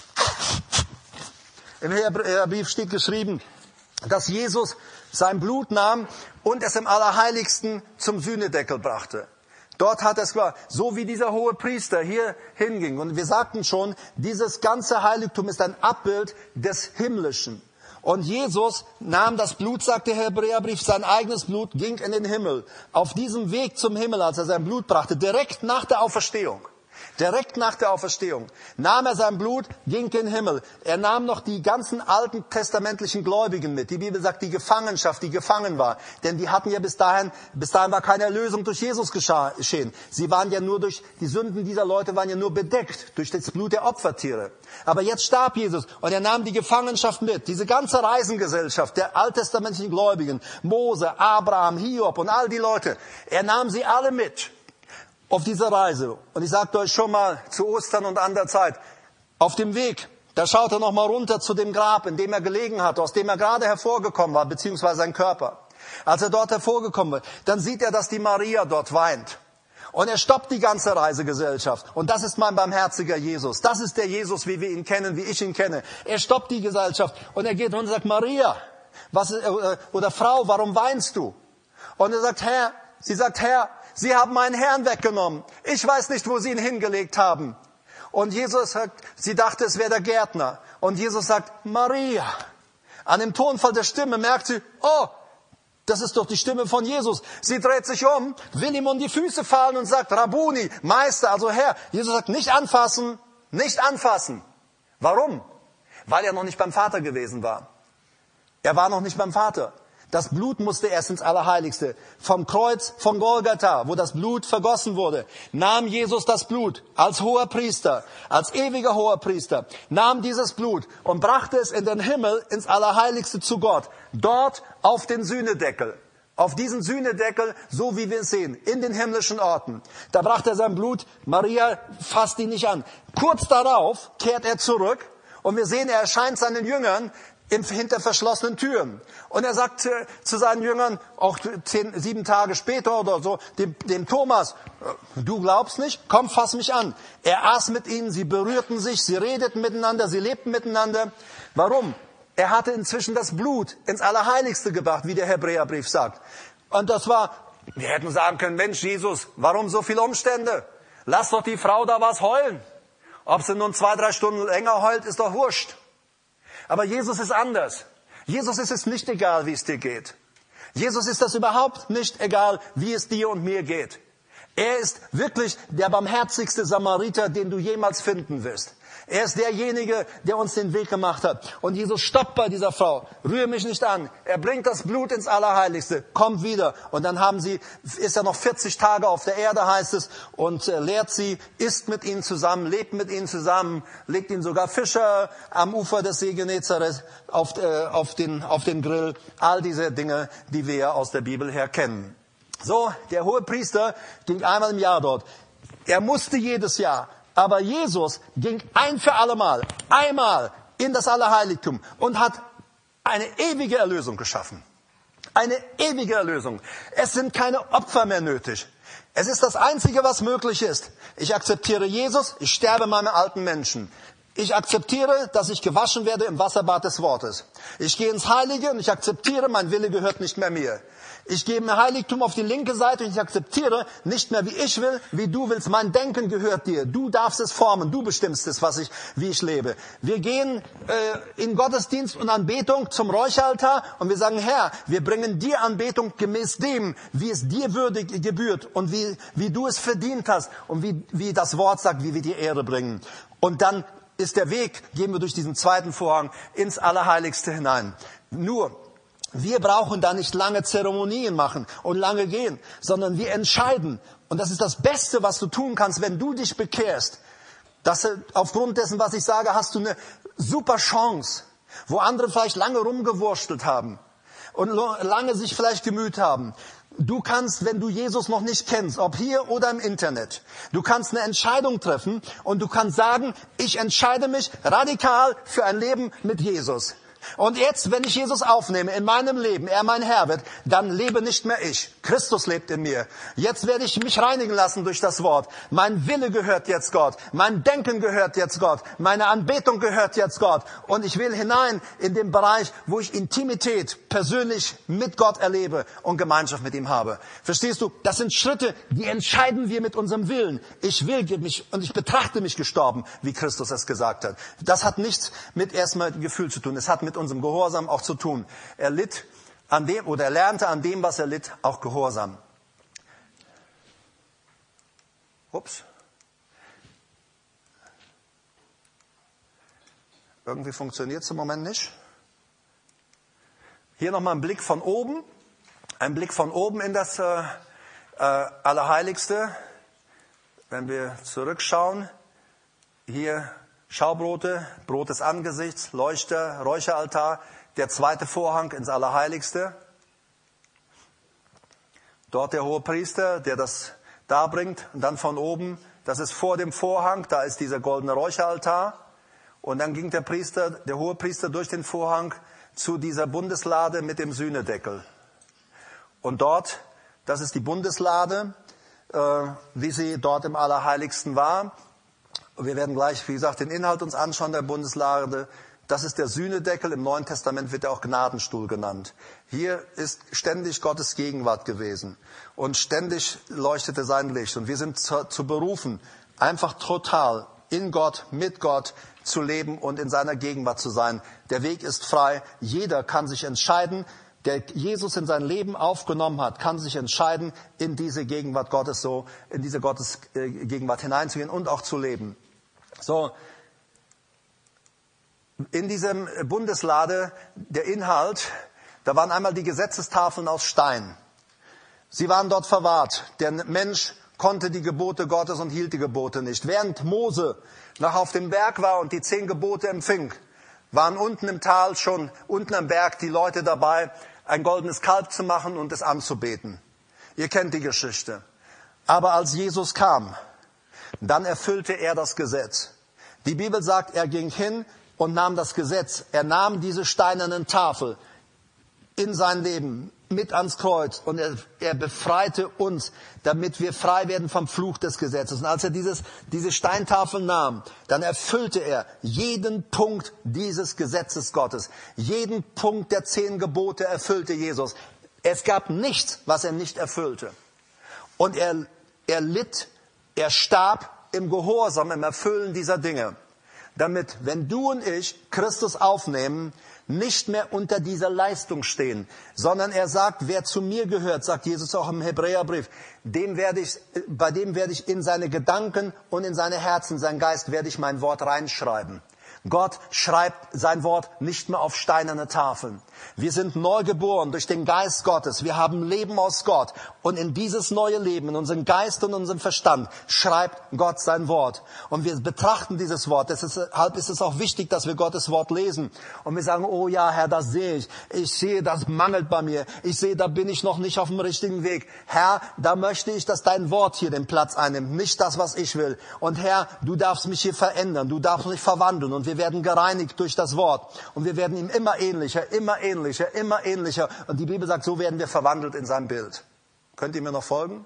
S1: Im Hebräerbrief steht geschrieben, dass Jesus sein Blut nahm und es im Allerheiligsten zum Sühnedeckel brachte. Dort hat er es klar, so wie dieser hohe Priester hier hinging. Und wir sagten schon, dieses ganze Heiligtum ist ein Abbild des Himmlischen. Und Jesus nahm das Blut, sagt der Hebräerbrief, sein eigenes Blut, ging in den Himmel. Auf diesem Weg zum Himmel, als er sein Blut brachte, direkt nach der Auferstehung. Direkt nach der Auferstehung nahm er sein Blut, ging in den Himmel. Er nahm noch die ganzen alten testamentlichen Gläubigen mit. Die Bibel sagt, die Gefangenschaft, die gefangen war. Denn die hatten ja bis dahin, bis dahin war keine Erlösung durch Jesus geschehen. Sie waren ja nur durch, die Sünden dieser Leute waren ja nur bedeckt durch das Blut der Opfertiere. Aber jetzt starb Jesus und er nahm die Gefangenschaft mit. Diese ganze Reisengesellschaft der alttestamentlichen Gläubigen, Mose, Abraham, Hiob und all die Leute, er nahm sie alle mit auf dieser Reise. Und ich sagte euch schon mal zu Ostern und an der Zeit, auf dem Weg, da schaut er noch mal runter zu dem Grab, in dem er gelegen hat, aus dem er gerade hervorgekommen war, beziehungsweise sein Körper. Als er dort hervorgekommen war, dann sieht er, dass die Maria dort weint. Und er stoppt die ganze Reisegesellschaft. Und das ist mein barmherziger Jesus. Das ist der Jesus, wie wir ihn kennen, wie ich ihn kenne. Er stoppt die Gesellschaft und er geht und sagt, Maria, was ist, oder Frau, warum weinst du? Und er sagt, Herr, sie sagt, Herr, Sie haben meinen Herrn weggenommen. Ich weiß nicht, wo Sie ihn hingelegt haben. Und Jesus sagt, sie dachte, es wäre der Gärtner. Und Jesus sagt, Maria. An dem Tonfall der Stimme merkt sie, oh, das ist doch die Stimme von Jesus. Sie dreht sich um, will ihm um die Füße fallen und sagt, Rabbuni, Meister, also Herr. Jesus sagt, nicht anfassen, nicht anfassen. Warum? Weil er noch nicht beim Vater gewesen war. Er war noch nicht beim Vater. Das Blut musste erst ins Allerheiligste. Vom Kreuz von Golgatha, wo das Blut vergossen wurde, nahm Jesus das Blut als hoher Priester, als ewiger hoher Priester, nahm dieses Blut und brachte es in den Himmel, ins Allerheiligste zu Gott. Dort auf den Sühnedeckel. Auf diesen Sühnedeckel, so wie wir es sehen, in den himmlischen Orten. Da brachte er sein Blut, Maria fasst ihn nicht an. Kurz darauf kehrt er zurück und wir sehen, er erscheint seinen Jüngern hinter verschlossenen Türen. Und er sagt zu, zu seinen Jüngern, auch zehn, sieben Tage später oder so, dem, dem Thomas, du glaubst nicht? Komm, fass mich an. Er aß mit ihnen, sie berührten sich, sie redeten miteinander, sie lebten miteinander. Warum? Er hatte inzwischen das Blut ins Allerheiligste gebracht, wie der Hebräerbrief sagt. Und das war, wir hätten sagen können, Mensch, Jesus, warum so viele Umstände? Lass doch die Frau da was heulen. Ob sie nun zwei, drei Stunden länger heult, ist doch wurscht. Aber Jesus ist anders. Jesus ist es nicht egal, wie es dir geht. Jesus ist das überhaupt nicht egal, wie es dir und mir geht. Er ist wirklich der barmherzigste Samariter, den du jemals finden wirst. Er ist derjenige, der uns den Weg gemacht hat. Und Jesus stoppt bei dieser Frau. Rühre mich nicht an. Er bringt das Blut ins Allerheiligste. Kommt wieder. Und dann haben sie, ist er noch vierzig Tage auf der Erde, heißt es, und lehrt sie, isst mit ihnen zusammen, lebt mit ihnen zusammen, legt ihnen sogar Fische am Ufer des See Genezareth auf, äh, auf, den, auf den Grill. All diese Dinge, die wir aus der Bibel her kennen. So, der Hohepriester ging einmal im Jahr dort. Er musste jedes Jahr. Aber Jesus ging ein für allemal, einmal in das Allerheiligtum und hat eine ewige Erlösung geschaffen. Eine ewige Erlösung. Es sind keine Opfer mehr nötig. Es ist das Einzige, was möglich ist. Ich akzeptiere Jesus, ich sterbe meinem alten Menschen. Ich akzeptiere, dass ich gewaschen werde im Wasserbad des Wortes. Ich gehe ins Heilige und ich akzeptiere, mein Wille gehört nicht mehr mir. Ich gehe im Heiligtum auf die linke Seite und ich akzeptiere nicht mehr, wie ich will, wie du willst. Mein Denken gehört dir. Du darfst es formen. Du bestimmst es, was ich, wie ich lebe. Wir gehen äh, in Gottesdienst und Anbetung zum Räucheraltar und wir sagen, Herr, wir bringen dir Anbetung gemäß dem, wie es dir würdig gebührt und wie, wie du es verdient hast und wie, wie das Wort sagt, wie wir dir Ehre bringen. Und dann ist der Weg, gehen wir durch diesen zweiten Vorhang ins Allerheiligste hinein. Nur, wir brauchen da nicht lange Zeremonien machen und lange gehen, sondern wir entscheiden. Und das ist das Beste, was du tun kannst, wenn du dich bekehrst. Dass, aufgrund dessen, was ich sage, hast du eine super Chance, wo andere vielleicht lange rumgewurstelt haben und lange sich vielleicht gemüht haben. Du kannst, wenn du Jesus noch nicht kennst, ob hier oder im Internet, du kannst eine Entscheidung treffen und du kannst sagen, ich entscheide mich radikal für ein Leben mit Jesus. Und jetzt, wenn ich Jesus aufnehme in meinem Leben, er mein Herr wird, dann lebe nicht mehr ich. Christus lebt in mir. Jetzt werde ich mich reinigen lassen durch das Wort. Mein Wille gehört jetzt Gott. Mein Denken gehört jetzt Gott. Meine Anbetung gehört jetzt Gott. Und ich will hinein in den Bereich, wo ich Intimität persönlich mit Gott erlebe und Gemeinschaft mit ihm habe. Verstehst du? Das sind Schritte, die entscheiden wir mit unserem Willen. Ich will mich und ich betrachte mich gestorben, wie Christus es gesagt hat. Das hat nichts mit erstmal Gefühl zu tun. Es hat mit unserem Gehorsam auch zu tun. Er litt an dem, oder er lernte an dem, was er litt, auch Gehorsam. Ups. Irgendwie funktioniert es im Moment nicht. Hier nochmal ein Blick von oben. Ein Blick von oben in das äh, äh, Allerheiligste. Wenn wir zurückschauen, hier Schaubrote, Brot des Angesichts, Leuchter, Räucheraltar, der zweite Vorhang ins Allerheiligste. Dort der Hohepriester, der das darbringt. Und dann von oben, das ist vor dem Vorhang, da ist dieser goldene Räucheraltar. Und dann ging der Priester, der Hohepriester durch den Vorhang zu dieser Bundeslade mit dem Sühnedeckel. Und dort, das ist die Bundeslade, äh, wie sie dort im Allerheiligsten war. Und wir werden gleich, wie gesagt, den Inhalt uns anschauen der Bundeslade. Das ist der Sühnedeckel. Im Neuen Testament wird er auch Gnadenstuhl genannt. Hier ist ständig Gottes Gegenwart gewesen. Und ständig leuchtete sein Licht. Und wir sind zu, zu berufen, einfach total in Gott, mit Gott zu leben und in seiner Gegenwart zu sein. Der Weg ist frei. Jeder kann sich entscheiden, der Jesus in sein Leben aufgenommen hat, kann sich entscheiden, in diese Gegenwart Gottes so, in diese Gottes Gegenwart hineinzugehen und auch zu leben. So. In diesem Bundeslade, der Inhalt, da waren einmal die Gesetzestafeln aus Stein. Sie waren dort verwahrt. Der Mensch konnte die Gebote Gottes und hielt die Gebote nicht. Während Mose noch auf dem Berg war und die zehn Gebote empfing, waren unten im Tal schon, unten am Berg, die Leute dabei, ein goldenes Kalb zu machen und es anzubeten. Ihr kennt die Geschichte. Aber als Jesus kam, dann erfüllte er das Gesetz. Die Bibel sagt, er ging hin und nahm das Gesetz. Er nahm diese steinernen Tafel in sein Leben mit ans Kreuz und er, er befreite uns, damit wir frei werden vom Fluch des Gesetzes. Und als er dieses, diese Steintafel nahm, dann erfüllte er jeden Punkt dieses Gesetzes Gottes. Jeden Punkt der zehn Gebote erfüllte Jesus. Es gab nichts, was er nicht erfüllte. Und er, er litt, er starb im Gehorsam, im Erfüllen dieser Dinge. Damit, wenn du und ich Christus aufnehmen, nicht mehr unter dieser Leistung stehen, sondern er sagt, wer zu mir gehört, sagt Jesus auch im Hebräerbrief, dem werde ich, bei dem werde ich in seine Gedanken und in seine Herzen, sein Geist, werde ich mein Wort reinschreiben. Gott schreibt sein Wort nicht mehr auf steinerne Tafeln. Wir sind neu geboren durch den Geist Gottes. Wir haben Leben aus Gott. Und in dieses neue Leben, in unseren Geist und unseren Verstand, schreibt Gott sein Wort. Und wir betrachten dieses Wort. Deshalb ist es auch wichtig, dass wir Gottes Wort lesen. Und wir sagen, oh ja, Herr, das sehe ich. Ich sehe, das mangelt bei mir. Ich sehe, da bin ich noch nicht auf dem richtigen Weg. Herr, da möchte ich, dass dein Wort hier den Platz einnimmt. Nicht das, was ich will. Und Herr, du darfst mich hier verändern. Du darfst mich verwandeln. Und wir Wir werden gereinigt durch das Wort. Und wir werden ihm immer ähnlicher, immer ähnlicher, immer ähnlicher. Und die Bibel sagt, so werden wir verwandelt in sein Bild. Könnt ihr mir noch folgen?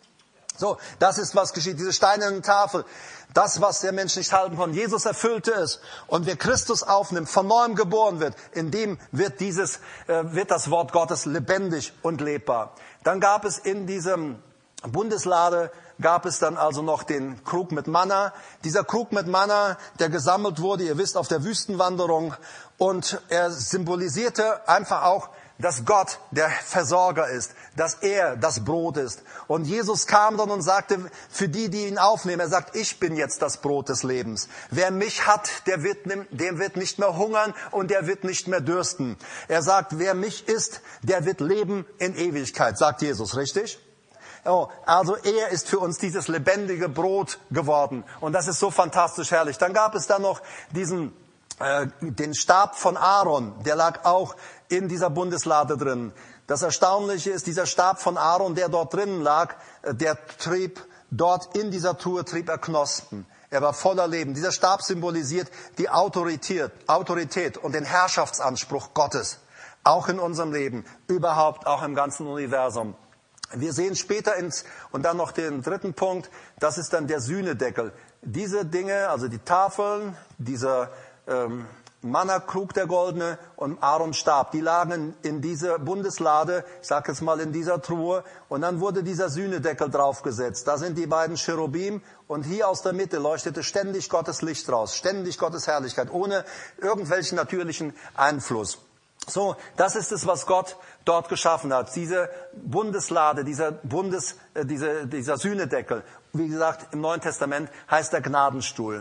S1: So, das ist, was geschieht. Diese steinerne Tafel, das, was der Mensch nicht halten konnte. Jesus erfüllte es. Und wer Christus aufnimmt, von neuem geboren wird, in dem wird dieses, äh, wird das Wort Gottes lebendig und lebbar. Dann gab es in diesem Bundeslade gab es dann also noch den Krug mit Manna. Dieser Krug mit Manna, der gesammelt wurde, ihr wisst, auf der Wüstenwanderung. Und er symbolisierte einfach auch, dass Gott der Versorger ist, dass er das Brot ist. Und Jesus kam dann und sagte, für die, die ihn aufnehmen, er sagt, ich bin jetzt das Brot des Lebens. Wer mich hat, der wird, der wird nicht mehr hungern und der wird nicht mehr dürsten. Er sagt, wer mich isst, der wird leben in Ewigkeit, sagt Jesus, richtig? Oh, also er ist für uns dieses lebendige Brot geworden. Und das ist so fantastisch herrlich. Dann gab es da noch diesen, äh, den Stab von Aaron. Der lag auch in dieser Bundeslade drin. Das Erstaunliche ist, dieser Stab von Aaron, der dort drinnen lag, der trieb dort in dieser Truhe, trieb er Knospen. Er war voller Leben. Dieser Stab symbolisiert die Autorität, Autorität und den Herrschaftsanspruch Gottes. Auch in unserem Leben. Überhaupt auch im ganzen Universum. Wir sehen später ins, und dann noch den dritten Punkt, das ist dann der Sühnedeckel. Diese Dinge, also die Tafeln, dieser ähm, Manna-Krug, der goldene, und Aarons Stab, die lagen in dieser Bundeslade, ich sage jetzt mal in dieser Truhe, und dann wurde dieser Sühnedeckel draufgesetzt. Da sind die beiden Cherubim, und hier aus der Mitte leuchtete ständig Gottes Licht raus, ständig Gottes Herrlichkeit, ohne irgendwelchen natürlichen Einfluss. So, das ist es, was Gott dort geschaffen hat. Diese Bundeslade, dieser Bundes, äh, diese, dieser Sühnedeckel. Wie gesagt, im Neuen Testament heißt er Gnadenstuhl.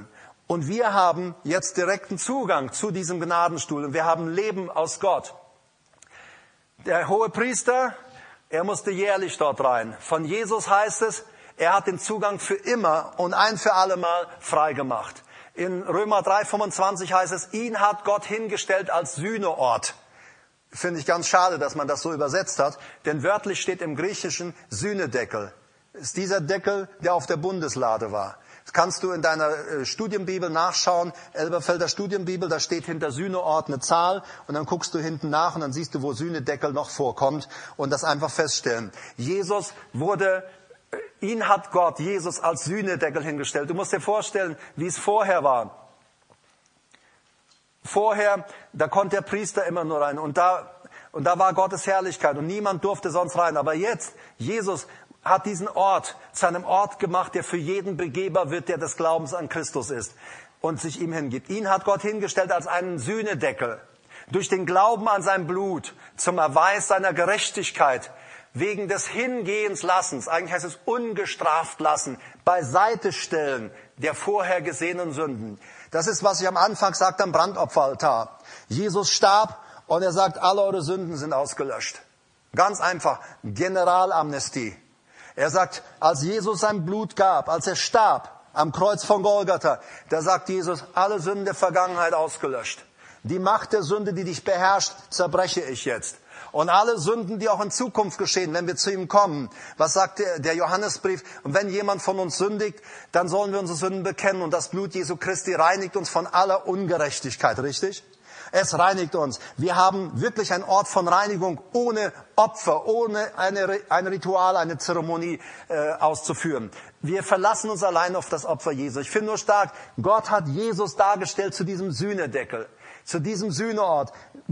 S1: Und wir haben jetzt direkten Zugang zu diesem Gnadenstuhl und wir haben Leben aus Gott. Der Hohepriester, er musste jährlich dort rein. Von Jesus heißt es, er hat den Zugang für immer und ein für alle Mal frei gemacht. In Römer drei fünfundzwanzig heißt es, ihn hat Gott hingestellt als Sühneort. Finde ich ganz schade, dass man das so übersetzt hat, denn wörtlich steht im Griechischen Sühnedeckel. Das ist dieser Deckel, der auf der Bundeslade war. Das kannst du in deiner Studienbibel nachschauen, Elberfelder Studienbibel, da steht hinter Sühneort eine Zahl und dann guckst du hinten nach und dann siehst du, wo Sühnedeckel noch vorkommt und das einfach feststellen. Jesus wurde, ihn hat Gott, Jesus als Sühnedeckel hingestellt. Du musst dir vorstellen, wie es vorher war. Vorher, da konnte der Priester immer nur rein und da, und da war Gottes Herrlichkeit und niemand durfte sonst rein. Aber jetzt, Jesus hat diesen Ort zu einem Ort gemacht, der für jeden begehbar wird, der des Glaubens an Christus ist und sich ihm hingibt. Ihn hat Gott hingestellt als einen Sühnedeckel. Durch den Glauben an sein Blut, zum Erweis seiner Gerechtigkeit, wegen des Hingehens Lassens, eigentlich heißt es ungestraft lassen, beiseite stellen der vorher gesehenen Sünden. Das ist, was ich am Anfang sagte am Brandopferaltar. Jesus starb und er sagt, alle eure Sünden sind ausgelöscht. Ganz einfach, Generalamnestie. Er sagt, als Jesus sein Blut gab, als er starb am Kreuz von Golgatha, da sagt Jesus, alle Sünden der Vergangenheit ausgelöscht. Die Macht der Sünde, die dich beherrscht, zerbreche ich jetzt. Und alle Sünden, die auch in Zukunft geschehen, wenn wir zu ihm kommen. Was sagt der, der Johannesbrief? Und wenn jemand von uns sündigt, dann sollen wir unsere Sünden bekennen. Und das Blut Jesu Christi reinigt uns von aller Ungerechtigkeit, richtig? Es reinigt uns. Wir haben wirklich einen Ort von Reinigung ohne Opfer, ohne eine, ein Ritual, eine Zeremonie äh, auszuführen. Wir verlassen uns allein auf das Opfer Jesu. Ich finde nur stark, Gott hat Jesus dargestellt zu diesem Sühnedeckel, zu diesem Sühneort,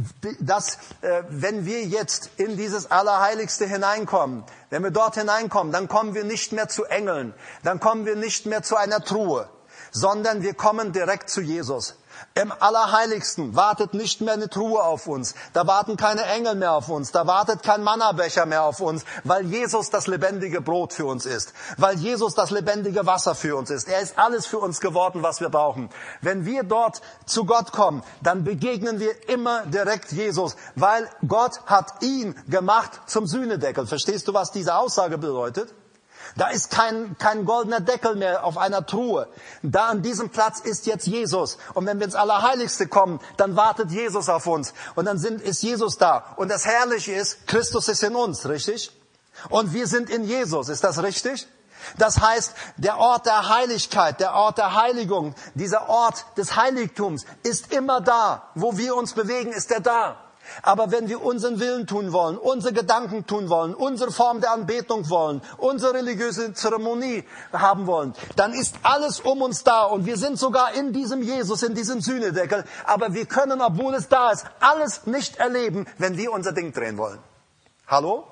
S1: dass äh, wenn wir jetzt in dieses Allerheiligste hineinkommen, wenn wir dort hineinkommen, dann kommen wir nicht mehr zu Engeln, dann kommen wir nicht mehr zu einer Truhe, sondern wir kommen direkt zu Jesus. Im Allerheiligsten wartet nicht mehr eine Truhe auf uns. Da warten keine Engel mehr auf uns. Da wartet kein Mannabecher mehr auf uns, weil Jesus das lebendige Brot für uns ist. Weil Jesus das lebendige Wasser für uns ist. Er ist alles für uns geworden, was wir brauchen. Wenn wir dort zu Gott kommen, dann begegnen wir immer direkt Jesus, weil Gott hat ihn gemacht zum Sühnedeckel. Verstehst du, was diese Aussage bedeutet? Da ist kein, kein goldener Deckel mehr auf einer Truhe. Da an diesem Platz ist jetzt Jesus. Und wenn wir ins Allerheiligste kommen, dann wartet Jesus auf uns. Und dann sind, ist Jesus da. Und das Herrliche ist, Christus ist in uns, richtig? Und wir sind in Jesus. Ist das richtig? Das heißt, der Ort der Heiligkeit, der Ort der Heiligung, dieser Ort des Heiligtums ist immer da. Wo wir uns bewegen, ist er da. Aber wenn wir unseren Willen tun wollen, unsere Gedanken tun wollen, unsere Form der Anbetung wollen, unsere religiöse Zeremonie haben wollen, dann ist alles um uns da und wir sind sogar in diesem Jesus, in diesem Sühnedeckel. Aber wir können, obwohl es da ist, alles nicht erleben, wenn wir unser Ding drehen wollen. Hallo?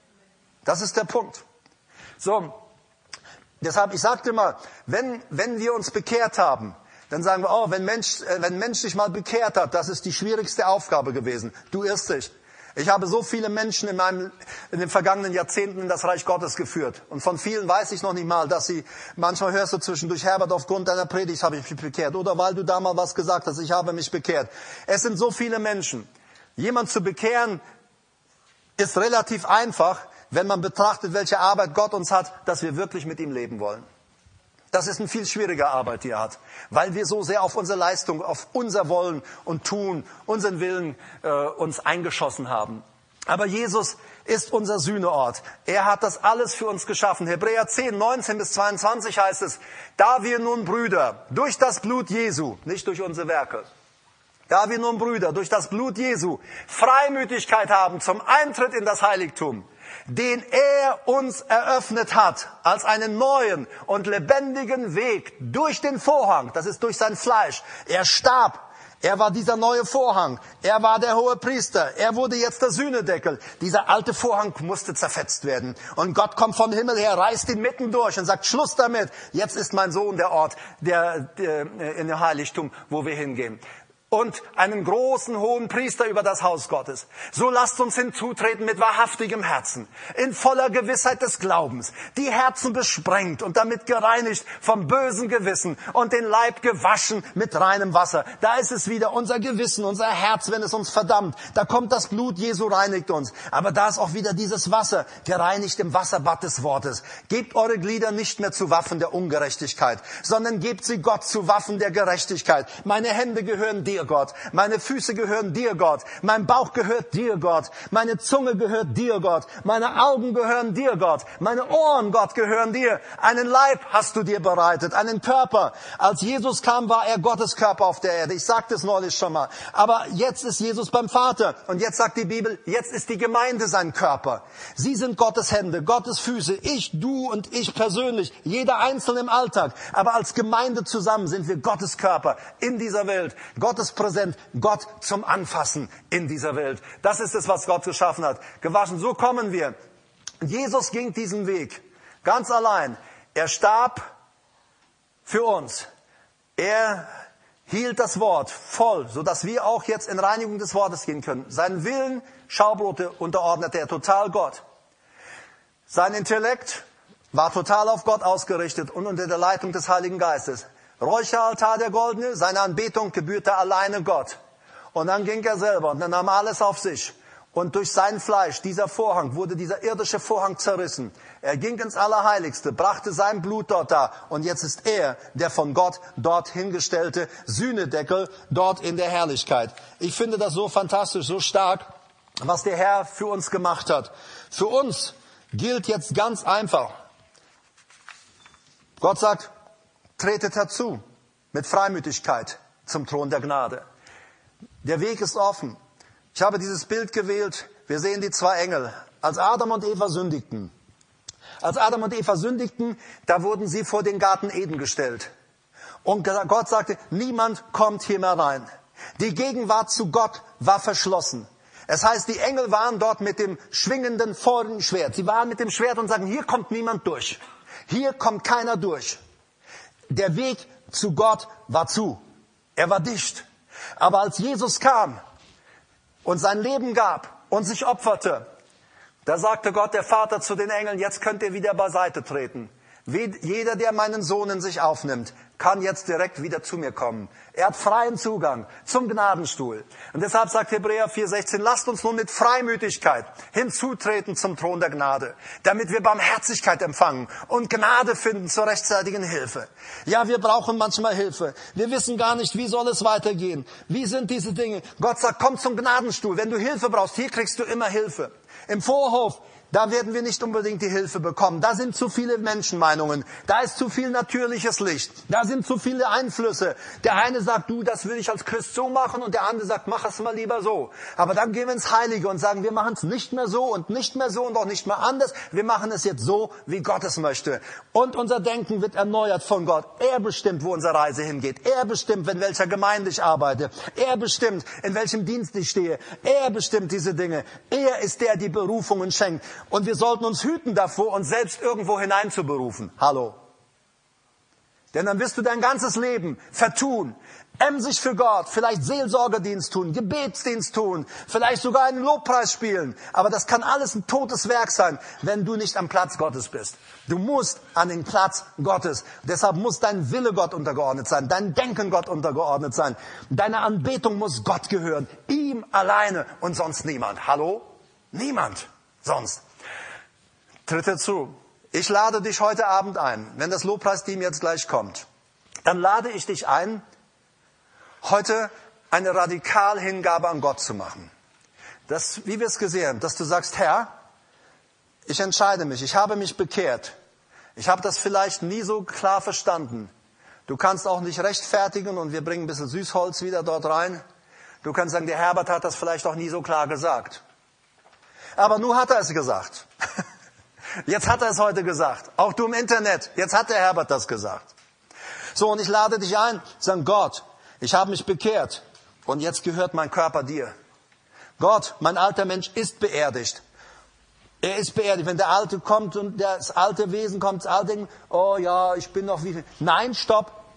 S1: Das ist der Punkt. So, deshalb, ich sagte mal, wenn, wenn wir uns bekehrt haben, dann sagen wir, oh, wenn Mensch, äh, wenn Mensch sich mal bekehrt hat, das ist die schwierigste Aufgabe gewesen. Du irrst dich. Ich habe so viele Menschen in meinem, in den vergangenen Jahrzehnten in das Reich Gottes geführt. Und von vielen weiß ich noch nicht mal, dass sie, manchmal hörst du zwischendurch, Herbert, aufgrund deiner Predigt habe ich mich bekehrt. Oder weil du da mal was gesagt hast, ich habe mich bekehrt. Es sind so viele Menschen. Jemand zu bekehren ist relativ einfach, wenn man betrachtet, welche Arbeit Gott uns hat, dass wir wirklich mit ihm leben wollen. Das ist eine viel schwierige Arbeit, die er hat, weil wir so sehr auf unsere Leistung, auf unser Wollen und Tun, unseren Willen äh, uns eingeschossen haben. Aber Jesus ist unser Sühneort. Er hat das alles für uns geschaffen. Hebräer zehn, neunzehn bis zweiundzwanzig heißt es, da wir nun Brüder, durch das Blut Jesu, nicht durch unsere Werke, da wir nun Brüder, durch das Blut Jesu Freimütigkeit haben zum Eintritt in das Heiligtum, den er uns eröffnet hat, als einen neuen und lebendigen Weg durch den Vorhang, das ist durch sein Fleisch. Er starb, er war dieser neue Vorhang, er war der Hohepriester, er wurde jetzt der Sühnedeckel. Dieser alte Vorhang musste zerfetzt werden. Und Gott kommt vom Himmel her, reißt ihn mitten durch und sagt, Schluss damit, jetzt ist mein Sohn der Ort, der, der in dem Heiligtum, wo wir hingehen. und einen großen hohen Priester über das Haus Gottes. So lasst uns hinzutreten mit wahrhaftigem Herzen, in voller Gewissheit des Glaubens, die Herzen besprengt und damit gereinigt vom bösen Gewissen und den Leib gewaschen mit reinem Wasser. Da ist es wieder, unser Gewissen, unser Herz, wenn es uns verdammt. Da kommt das Blut Jesu, reinigt uns. Aber da ist auch wieder dieses Wasser, gereinigt im Wasserbad des Wortes. Gebt eure Glieder nicht mehr zu Waffen der Ungerechtigkeit, sondern gebt sie Gott zu Waffen der Gerechtigkeit. Meine Hände gehören dir, Gott. Meine Füße gehören dir, Gott. Mein Bauch gehört dir, Gott. Meine Zunge gehört dir, Gott. Meine Augen gehören dir, Gott. Meine Ohren, Gott, gehören dir. Einen Leib hast du dir bereitet, einen Körper. Als Jesus kam, war er Gottes Körper auf der Erde. Ich sagte es neulich schon mal. Aber jetzt ist Jesus beim Vater. Und jetzt sagt die Bibel, jetzt ist die Gemeinde sein Körper. Sie sind Gottes Hände, Gottes Füße. Ich, du und ich persönlich. Jeder Einzelne im Alltag. Aber als Gemeinde zusammen sind wir Gottes Körper in dieser Welt. Gottes Präsent, Gott zum Anfassen in dieser Welt. Das ist es, was Gott geschaffen hat. Gewaschen, so kommen wir. Jesus ging diesen Weg, ganz allein. Er starb für uns. Er hielt das Wort voll, sodass wir auch jetzt in Reinigung des Wortes gehen können. Seinen Willen, Schaubrote, unterordnete er total Gott. Sein Intellekt war total auf Gott ausgerichtet und unter der Leitung des Heiligen Geistes. Räucheraltar der Goldene, seine Anbetung gebührte alleine Gott. Und dann ging er selber und er nahm alles auf sich. Und durch sein Fleisch, dieser Vorhang, wurde dieser irdische Vorhang zerrissen. Er ging ins Allerheiligste, brachte sein Blut dort dar. Und jetzt ist er, der von Gott dort hingestellte Sühnedeckel, dort in der Herrlichkeit. Ich finde das so fantastisch, so stark, was der Herr für uns gemacht hat. Für uns gilt jetzt ganz einfach. Gott sagt, tretet herzu mit Freimütigkeit zum Thron der Gnade. Der Weg ist offen. Ich habe dieses Bild gewählt. Wir sehen die zwei Engel. Als Adam und Eva sündigten. Als Adam und Eva sündigten, da wurden sie vor den Garten Eden gestellt. Und Gott sagte, niemand kommt hier mehr rein. Die Gegenwart zu Gott war verschlossen. Es heißt, die Engel waren dort mit dem schwingenden vorigen Schwert. Sie waren mit dem Schwert und sagen, hier kommt niemand durch. Hier kommt keiner durch. Der Weg zu Gott war zu. Er war dicht. Aber als Jesus kam und sein Leben gab und sich opferte, da sagte Gott, der Vater, zu den Engeln, jetzt könnt ihr wieder beiseite treten. Jeder, der meinen Sohn in sich aufnimmt, kann jetzt direkt wieder zu mir kommen. Er hat freien Zugang zum Gnadenstuhl. Und deshalb sagt Hebräer vier sechzehn, lasst uns nun mit Freimütigkeit hinzutreten zum Thron der Gnade, damit wir Barmherzigkeit empfangen und Gnade finden zur rechtzeitigen Hilfe. Ja, wir brauchen manchmal Hilfe. Wir wissen gar nicht, wie soll es weitergehen. Wie sind diese Dinge? Gott sagt, komm zum Gnadenstuhl. Wenn du Hilfe brauchst, hier kriegst du immer Hilfe. Im Vorhof, da werden wir nicht unbedingt die Hilfe bekommen. Da sind zu viele Menschenmeinungen. Da ist zu viel natürliches Licht. Da sind zu viele Einflüsse. Der eine sagt, du, das will ich als Christ so machen. Und der andere sagt, mach es mal lieber so. Aber dann gehen wir ins Heilige und sagen, wir machen es nicht mehr so und nicht mehr so und auch nicht mehr anders. Wir machen es jetzt so, wie Gott es möchte. Und unser Denken wird erneuert von Gott. Er bestimmt, wo unsere Reise hingeht. Er bestimmt, in welcher Gemeinde ich arbeite. Er bestimmt, in welchem Dienst ich stehe. Er bestimmt diese Dinge. Er ist der, der die Berufungen schenkt. Und wir sollten uns hüten davor, uns selbst irgendwo hineinzuberufen. Hallo. Denn dann wirst du dein ganzes Leben vertun, emsig für Gott, vielleicht Seelsorgedienst tun, Gebetsdienst tun, vielleicht sogar einen Lobpreis spielen. Aber das kann alles ein totes Werk sein, wenn du nicht am Platz Gottes bist. Du musst an den Platz Gottes. Deshalb muss dein Wille Gott untergeordnet sein, dein Denken Gott untergeordnet sein. Deine Anbetung muss Gott gehören, ihm alleine und sonst niemand. Hallo? Niemand sonst. Tritt dazu. Ich lade dich heute Abend ein, wenn das Lobpreisteam jetzt gleich kommt, dann lade ich dich ein, heute eine Radikalhingabe an Gott zu machen. Das, wie wir es gesehen haben, dass du sagst, Herr, ich entscheide mich, ich habe mich bekehrt. Ich habe das vielleicht nie so klar verstanden. Du kannst auch nicht rechtfertigen und wir bringen ein bisschen Süßholz wieder dort rein. Du kannst sagen, der Herbert hat das vielleicht auch nie so klar gesagt. Aber nun hat er es gesagt. Jetzt hat er es heute gesagt. Auch du im Internet. Jetzt hat der Herbert das gesagt. So, und ich lade dich ein, sagen, Gott, ich habe mich bekehrt und jetzt gehört mein Körper dir. Gott, mein alter Mensch ist beerdigt. Er ist beerdigt. Wenn der Alte kommt und das alte Wesen kommt, das alte Ding, oh ja, ich bin noch wie viel. Nein, stopp.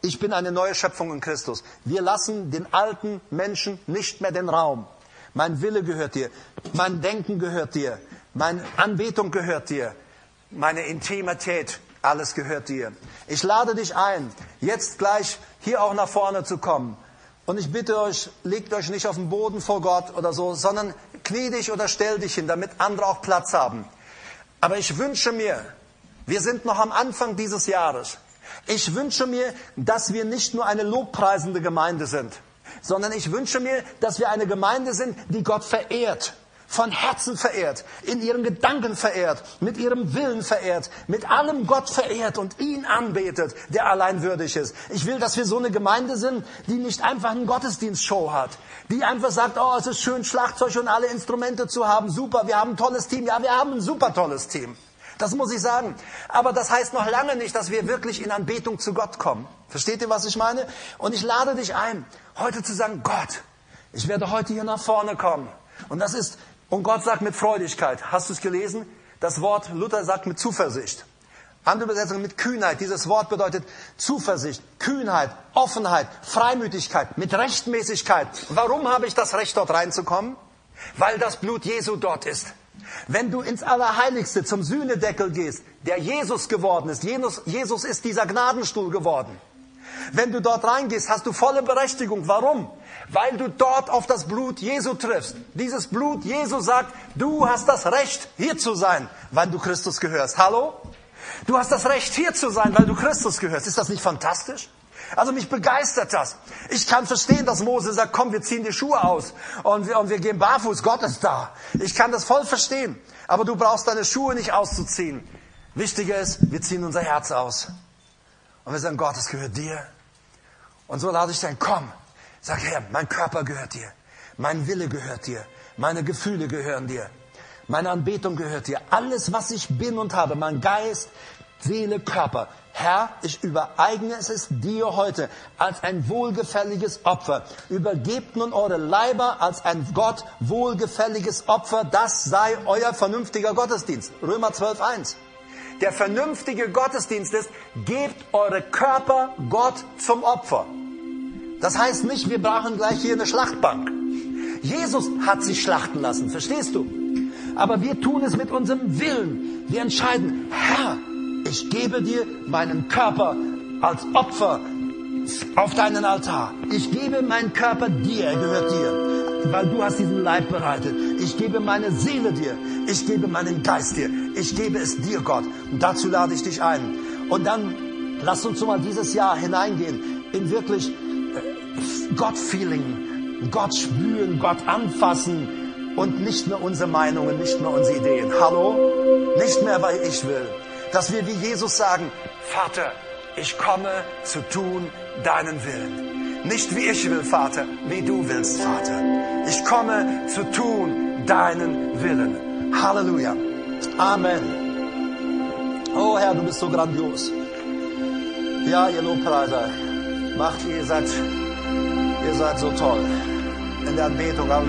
S1: Ich bin eine neue Schöpfung in Christus. Wir lassen den alten Menschen nicht mehr den Raum. Mein Wille gehört dir, mein Denken gehört dir, meine Anbetung gehört dir, meine Intimität, alles gehört dir. Ich lade dich ein, jetzt gleich hier auch nach vorne zu kommen. Und ich bitte euch, legt euch nicht auf den Boden vor Gott oder so, sondern knie dich oder stell dich hin, damit andere auch Platz haben. Aber ich wünsche mir, wir sind noch am Anfang dieses Jahres, ich wünsche mir, dass wir nicht nur eine lobpreisende Gemeinde sind, sondern ich wünsche mir, dass wir eine Gemeinde sind, die Gott verehrt, von Herzen verehrt, in ihren Gedanken verehrt, mit ihrem Willen verehrt, mit allem Gott verehrt und ihn anbetet, der allein würdig ist. Ich will, dass wir so eine Gemeinde sind, die nicht einfach eine Gottesdienstshow hat, die einfach sagt, oh, es ist schön, Schlagzeug und alle Instrumente zu haben, super, wir haben ein tolles Team. Ja, wir haben ein super tolles Team. Das muss ich sagen. Aber das heißt noch lange nicht, dass wir wirklich in Anbetung zu Gott kommen. Versteht ihr, was ich meine? Und ich lade dich ein, heute zu sagen, Gott, ich werde heute hier nach vorne kommen. Und das ist, und Gott sagt mit Freudigkeit. Hast du es gelesen? Das Wort, Luther sagt mit Zuversicht. Andere Übersetzung mit Kühnheit. Dieses Wort bedeutet Zuversicht, Kühnheit, Offenheit, Freimütigkeit, mit Rechtmäßigkeit. Warum habe ich das Recht, dort reinzukommen? Weil das Blut Jesu dort ist. Wenn du ins Allerheiligste zum Sühnedeckel gehst, der Jesus geworden ist, Jesus, Jesus ist dieser Gnadenstuhl geworden. Wenn du dort reingehst, hast du volle Berechtigung. Warum? Weil du dort auf das Blut Jesu triffst. Dieses Blut Jesu sagt, du hast das Recht, hier zu sein, weil du Christus gehörst. Hallo? Du hast das Recht, hier zu sein, weil du Christus gehörst. Ist das nicht fantastisch? Also mich begeistert das. Ich kann verstehen, dass Mose sagt, komm, wir ziehen die Schuhe aus und wir, und wir gehen barfuß, Gott ist da. Ich kann das voll verstehen. Aber du brauchst deine Schuhe nicht auszuziehen. Wichtiger ist, wir ziehen unser Herz aus. Und wir sagen, Gott, es gehört dir. Und so lade ich dich ein, komm. Sag, Herr, mein Körper gehört dir. Mein Wille gehört dir. Meine Gefühle gehören dir. Meine Anbetung gehört dir. Alles, was ich bin und habe, mein Geist, Seele, Körper. Herr, ich übereigne es dir heute als ein wohlgefälliges Opfer. Übergebt nun eure Leiber als ein Gott wohlgefälliges Opfer. Das sei euer vernünftiger Gottesdienst. Römer zwölf, eins. Der vernünftige Gottesdienst ist, gebt eure Körper Gott zum Opfer. Das heißt nicht, wir brauchen gleich hier eine Schlachtbank. Jesus hat sich schlachten lassen, verstehst du? Aber wir tun es mit unserem Willen. Wir entscheiden, Herr, ich gebe dir meinen Körper als Opfer auf deinen Altar. Ich gebe meinen Körper dir, er gehört dir, weil du hast diesen Leib bereitet. Ich gebe meine Seele dir. Ich gebe meinen Geist dir. Ich gebe es dir, Gott. Und dazu lade ich dich ein. Und dann lass uns so mal dieses Jahr hineingehen in wirklich Gott-Feeling, Gott spüren, Gott anfassen und nicht mehr unsere Meinungen, nicht mehr unsere Ideen. Hallo? Nicht mehr, weil ich will. Dass wir wie Jesus sagen, Vater, ich komme zu tun deinen Willen. Nicht wie ich will, Vater, wie du willst, Vater. Ich komme zu tun deinen Willen. Halleluja. Amen. Oh Herr, du bist so grandios. Ja, ihr Lobpreiser, macht ihr seid, ihr seid so toll in der Anbetung.